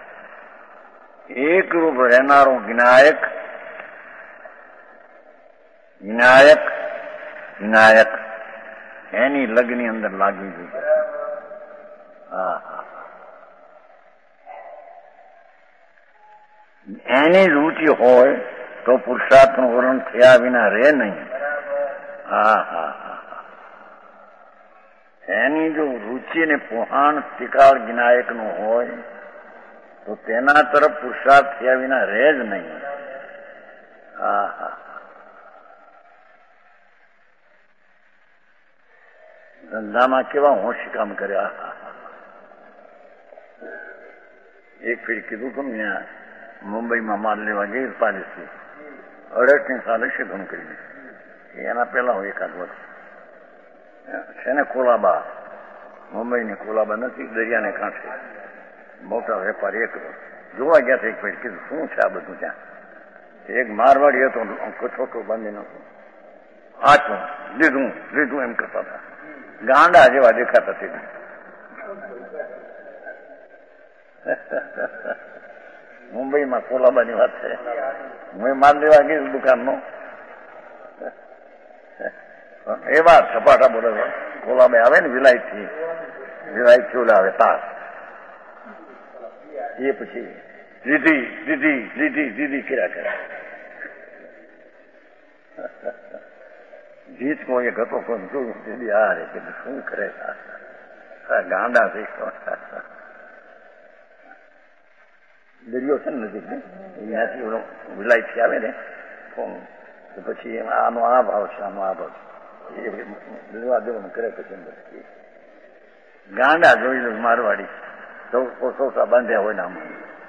એક રૂપ રહેનારો જ્ઞાયક. જ્ઞાયક જ્ઞાયક એની લગની અંદર લાગવી જોઈએ. હા હા. એની રુચિ હોય તો પુરુષાર્થનું વર્ણન થયા વિના રહે નહીં. હા હા હા. એની જો રુચિ ને પોહાણ ટીકાળ જ્ઞાયક નું હોય તો તેના તરફ પુરુષાર્થ થયા વિના રહે જ નહીં. હા હા. ધંધામાં કેવા હોશ કામ કર્યા. એક ફેર કીધું હતું ને, મુંબઈમાં માલ લેવા ગઈ પાલિસી 18 સાલે શિક્ષણ કરી. એના પેલા હું એકાદ વર્ષ છે ને કોલાબા, મુંબઈની કોલાબા નથી, દરિયાને કાંઠે મોટા વેપારી એક જોવા ગયા એક ફેર કીધું શું છે આ બધું ત્યાં. એક મારવાડી હતો, છોટો બાંધી નતો, આચું લીધું લીધું એમ કરતા હતા. ગાંડા જેવા દેખાતા તે. મુંબઈમાં કોલાબાની વાત છે. હું માલ લેવા ગઈ દુકાનનો, એવા સપાટા બોલે કોલાબે આવે ને વિલાયતથી, વિલાયત ઓલા આવે તાર, એ પછી લીધી લીધી લીધી લીધી કર્યા કરે. જીત કોઈ એક હતો, કોઈ જોયું દીદી આ રે કે શું કરે ગાંડા થઈ. દરિયો છે ને નજીક, અહીંયાથી વિલાયતથી આવે ને તો પછી આનો આ ભાવ છે, આનો આ ભાવ છે, એ લેવા દેવાનું કરે. પછી ગાંડા જોઈ લો મારવાડી, સૌસા બાંધ્યા હોય ને આમાં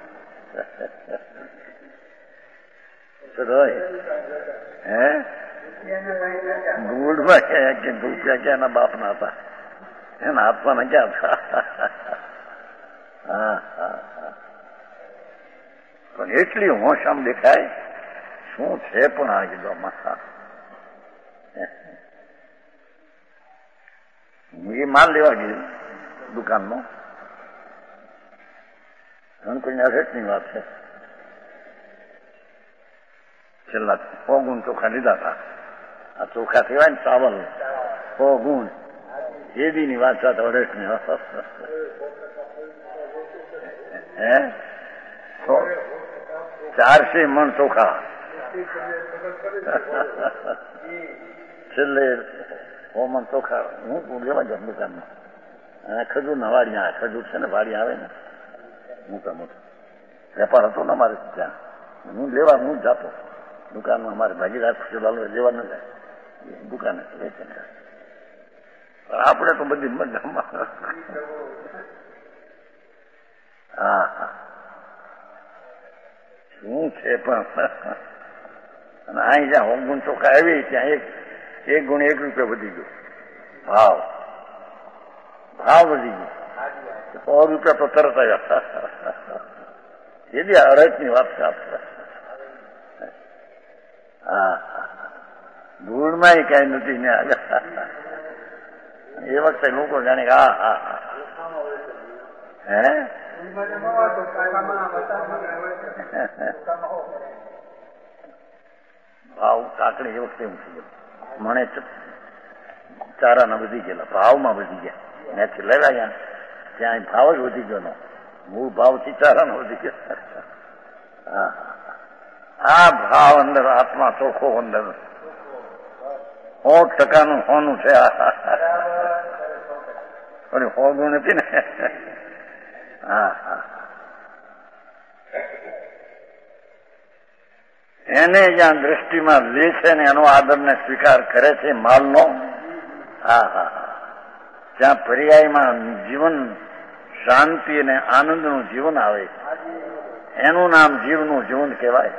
હે ગોલ્ડમાં કે રૂપિયા ક્યાં એના બાપના હતા, એના આપવાના ક્યાં હતા. હા હા હા. પણ એટલી હોશ આમ દેખાય શું છે પણ આ કીધું માથા. એ માલ લેવા ગયું દુકાનનો, કોઈને 18ની વાત છે. છેલ્લા 100 ગુણ ચોખા લીધા હતા. આ ચોખા કહેવાય ને ચાવલ, 100 ગુણ એદીની વાત સાથે 18ની. હે 400 મણ ચોખા છેલ્લે 100 મણ ચોખા. હું લેવા જાઉં દુકાનમાં. અને ખજૂર ના વાડી, ખજૂર છે ને વાડી આવે ને મોટા મોટા વેપાર હતો ને અમારે ત્યાં, હું લેવા હું જ જાતો દુકાનમાં. અમારે ભાગીદાર ખુશીલાલ લેવા ન જાય દુકાને વેચે ને. આપણે તો બધી મજામાં. હા હા. શું છે પણ અને અહીં જ્યાં ગુણ ચોખ્ખા આવી ત્યાં એક ગુણ 1 રૂપિયા વધી ગયો. ભાવ વધી ગયો. 100 રૂપિયા તો તરત આવ્યા. એની અરજની વાત છે. હા, ધૂળમાં કઈ નથી ને એ વખતે લોકો જાણે કે હે ભાવ કાકડી એ વખતે એમ થઈ ગયો. મને ચારાના વધી ગયેલા, ભાવમાં વધી ગયા. ત્યાંથી લેવા ગયા ત્યાં ભાવ જ વધી ગયો. મૂળ ભાવથી ચારાનો વધી ગયો. આ ભાવ અંદર આત્મા ચોખ્ખો અંદર 100% હોનું છે. 100 ગુણ નથી ને. એને જ્યાં દ્રષ્ટિમાં લે છે ને એનો આદરને સ્વીકાર કરે છે માલનો. જ્યાં પર્યાયમાં જીવન શાંતિ અને આનંદનું જીવન આવે એનું નામ જીવનું જીવન કહેવાય.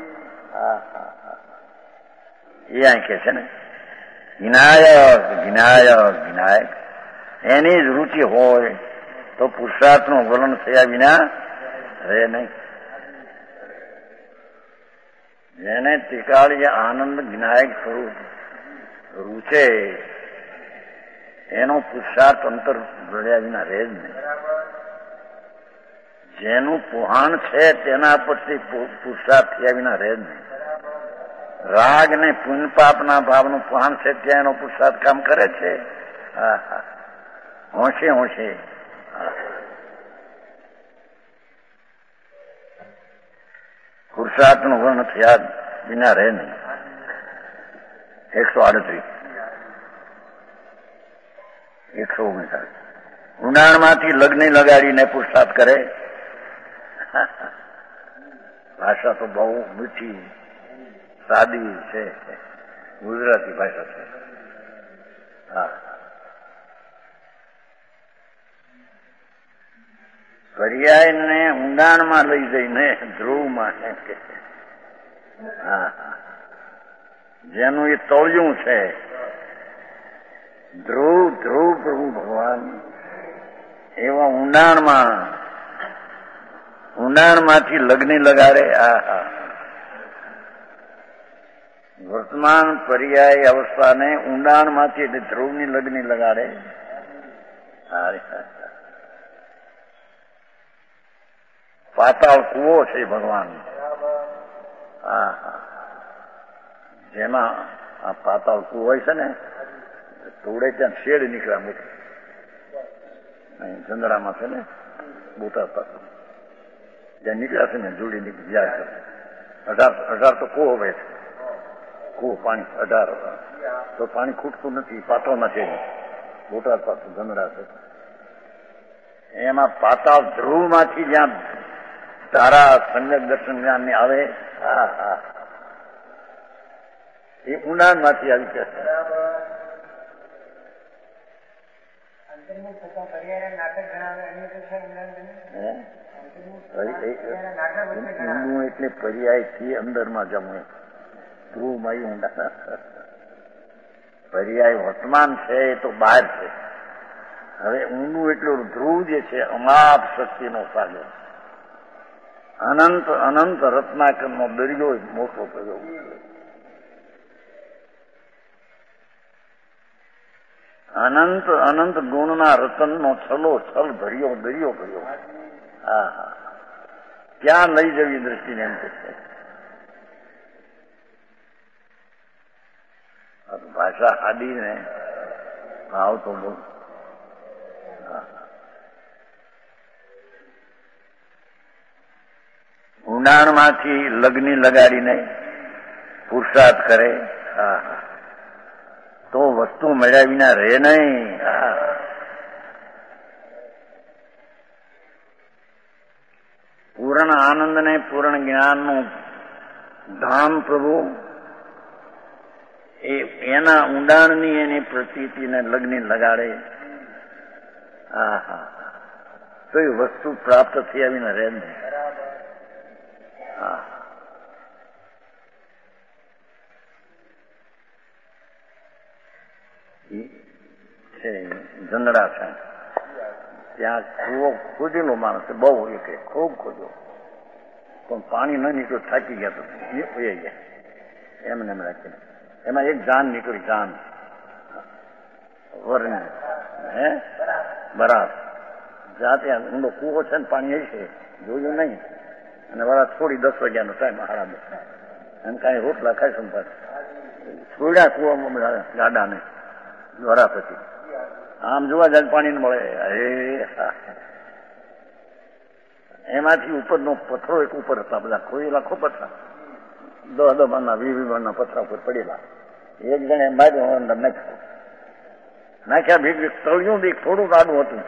એ અહીં કે છે ને વિનાયક વિનાયક વિનાયક. એની જ રૂચિ હોય તો પુરુષાર્થનું વર્ણન થયા વિના રહે નહીં. જેને ટીકાળી આનંદ વિનાયક સ્વરૂપ રૂચે એનો પુરુષાર્થ અંતર ભળ્યા વિના રહે જ નહીં. જેનું પુહાણ છે તેના પરથી પુરુષાર્થ થયા વિના રહે જ નહીં. રાગ ને પુણ્ય પાપના ભાવનું પુહાણ છે ત્યાં એનો પુરુષાર્થ કામ કરે છે. હોંશે હોંશે. પુરુષાર્થનું વર્ણ થયા વિના રહે નહીં. 138 139. ઊંડાણમાંથી લગ્ન લગાડીને પુરુષાર્થ કરે. ભાષા તો બહુ મીઠી સાદી છે, ગુજરાતી ભાષા છે. પર્યાયને ઊંડાણમાં લઈ જઈને ધ્રુવમાં જેનું એ તોળ્યું છે ધ્રુવ ધ્રુવ પ્રભુ ભગવાન એવા ઊંડાણમાંથી લગ્ન લગાડે. વર્તમાન પર્યાય અવસ્થાને ઊંડાણમાંથી એટલે ધ્રુવની લગ્ન લગાડે. પાતાળ કૂવો છે ભગવાન. જેમાં આ પાતાળ કૂવો હોય છે ને થોડે ત્યાં શેડ નીકળ્યા મોટું ચંદ્રામાં છે ને બોટાદ પાસે જ્યાં નીકળ્યા છે ને જોડી નીકળી જાય છે. 18 તો કૂવો હોય છે. કૂવો પાણી 18 તો પાણી ખૂટતું નથી. પાતાળમાં છે બોટાદ પાસે ચંદ્રા છે. એમાં પાતાળ ધ્રુવમાંથી જ્યાં તારા સમ્યક દર્શન જ્ઞાન આવે એ ઊંડાણમાંથી આવી છે. ઊંડું એટલે પર્યાય થી અંદરમાં જમવું. ધ્રુવમાં ઊંડા. પર્યાય વર્તમાન છે એ તો બહાર છે. હવે ઊંડું એટલું ધ્રુવ જે છે અમાપ શક્તિનો સાગર, અનંત અનંત રત્નાકરનો દરિયો મોટો કર્યો. અનંત અનંત ગુણના રતનનો છલો છલ ભર્યો દરિયો કર્યો. ક્યાં લઈ જવી દ્રષ્ટિને એમ કે છે. ભાષા આદિને ભાવ તો બહુ. ઊંડાણમાંથી લગ્ન લગાડીને પુરુષાર્થ કરે તો વસ્તુ મળ્યા વિના રહે નહીં. પૂર્ણ આનંદ ને પૂર્ણ જ્ઞાનનું ધામ પ્રભુ એના ઊંડાણની એની પ્રતીતિને લગ્ન લગાડે તો એ વસ્તુ પ્રાપ્ત થયા વિના રહે નહીં. હા, છે જંદડા છે ત્યાં કૂવો ખોદેલો માણસે બહુ એક ખૂબ ખોદ્યો પણ પાણી ન નીકળ્યું, થાકી ગયા તો ગયા એમને એમ રાખીને એમાં એક જાન નીકળી, જાન વરણ હે બરાબર જ્યાં ત્યાં ઊંડો કૂવો છે ને પાણી હશે જોયું નહીં અને વરાત થોડી 10 વાગ્યાનો ટાઈમ 10:30 અને કાંઈ રોટલા ખાઈશું છોડ્યા કૂવામાં બધા ગાડાને વરા પછી આમ જોવા જાય પાણી ન મળે. એમાંથી ઉપરનો પથ્થરો એક ઉપર હતા, બધા ખોયેલા ખૂબ હતા, 10 મણના 20 મણના પથ્થરા ઉપર પડેલા. એક જણે માર્યો અંદર નાખ્યા ભેગ તળિયું એક થોડું આડું હતું,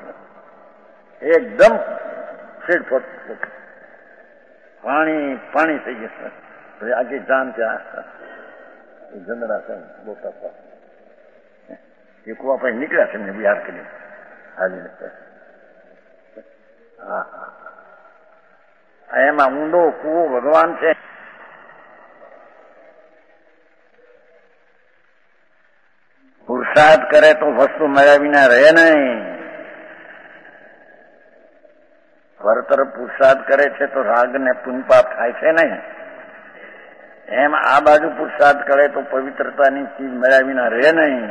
એકદમ ફીટ પાણી પાણી થઈ ગયું. આખી જાન ત્યાં જંદડા છે બોટા એ કુવા પછી નીકળ્યા છે બિહાર કરી હાલી. હા એમાં ઊંડો કૂવો ભગવાન છે. પુરુષાર્થ કરે તો વસ્તુ મળ્યા વિના રહે નહીં. પરતર પુરુષાર્થ કરે છે તો રાગ ને પુનપાપ થાય છે નહીં. એમ આ બાજુ પુરુષાર્થ કરે તો પવિત્રતાની ચીજ મળ્યા વિના રહે નહીં.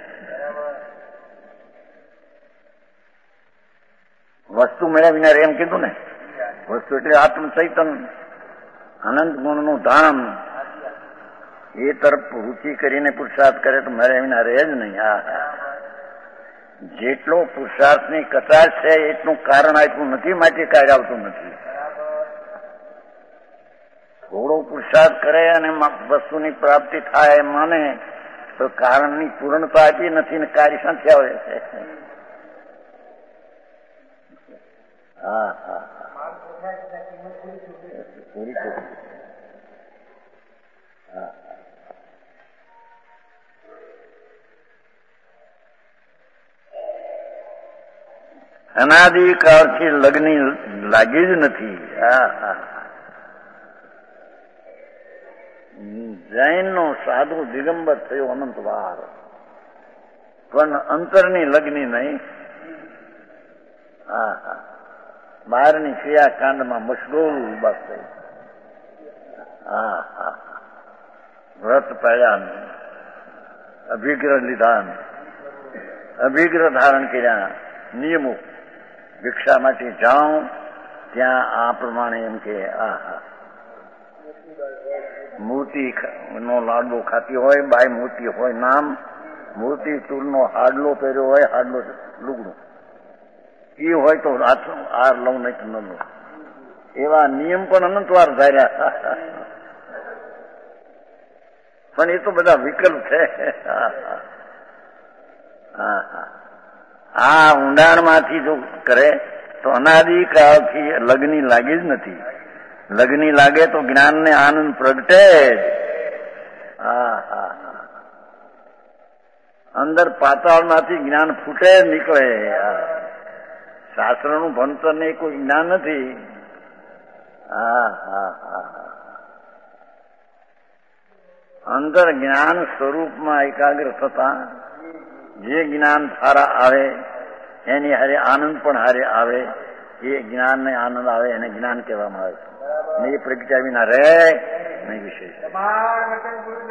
વસ્તુ મળ્યા વિના રહે એમ કીધું ને. વસ્તુ એટલે આત્મ ચૈતન અનંત ગુણનું ધામ. એ તરફ રૂચિ કરીને પુરુષાર્થ કરે તો મળ્યા વિના રહે જ નહીં. હા, જેટલો પુરુષાર્થની કચાશ છે એટલું કારણ આપ્યું નથી, માટે કાર્ય આવતું નથી. થોડો પુરુષાર્થ કરે અને વસ્તુની પ્રાપ્તિ થાય માને તો કારણની પૂર્ણતા આપી નથી ને કાર્ય શાંતિ આવે છે. હા હા પૂરી હા. અનાદિકાળથી લગ્ન લાગી જ નથી. હા હા. જૈનનો સાધુ દિગંબર થયો અનંતવાર, પણ અંતરની લગ્ની નહીં. હા હા. બહારની ક્રિયાકાંડમાં મશગુલ બસ થઈ. હા હા. વ્રત પાડ્યા, અભિગ્રહ લીધા, અભિગ્રહ ધારણ કર્યા, નિયમો ભિક્ષા માટે જાઉં ત્યાં આ પ્રમાણે એમ કે આહા મૂર્તિ નો લાડવો ખાતી હોય, બાય મૂર્તિ હોય નામ, મૂર્તિ ચૂરનો હાડલો પહેર્યો હોય, હાડલો લુગડું એ હોય તો આ લઉં નહીં તો ન લઉં. એવા નિયમ પણ અનંતવાર ધાર્યા. પણ એ તો બધા વિકલ્પ છે. આ ઊંડાણમાંથી જો કરે તો અનાદિકાળથી લગ્ની લાગી જ નથી. લગ્ની લાગે તો જ્ઞાનને આનંદ પ્રગટે જ. હા હા. અંદર પાતાળમાંથી જ્ઞાન ફૂટે જ નીકળે. શાસ્ત્રનું ભણતર ને કોઈ જ્ઞાન નથી. હા હા હા. અંદર જ્ઞાન સ્વરૂપમાં એકાગ્ર થતા જે જ્ઞાન સારા આવે એની હારે આનંદ પણ હારે આવે. એ જ્ઞાનને આનંદ આવે એને જ્ઞાન કહેવામાં આવે છે. એ પ્રગટ્યા વિના રહે નહીં વિશેષ.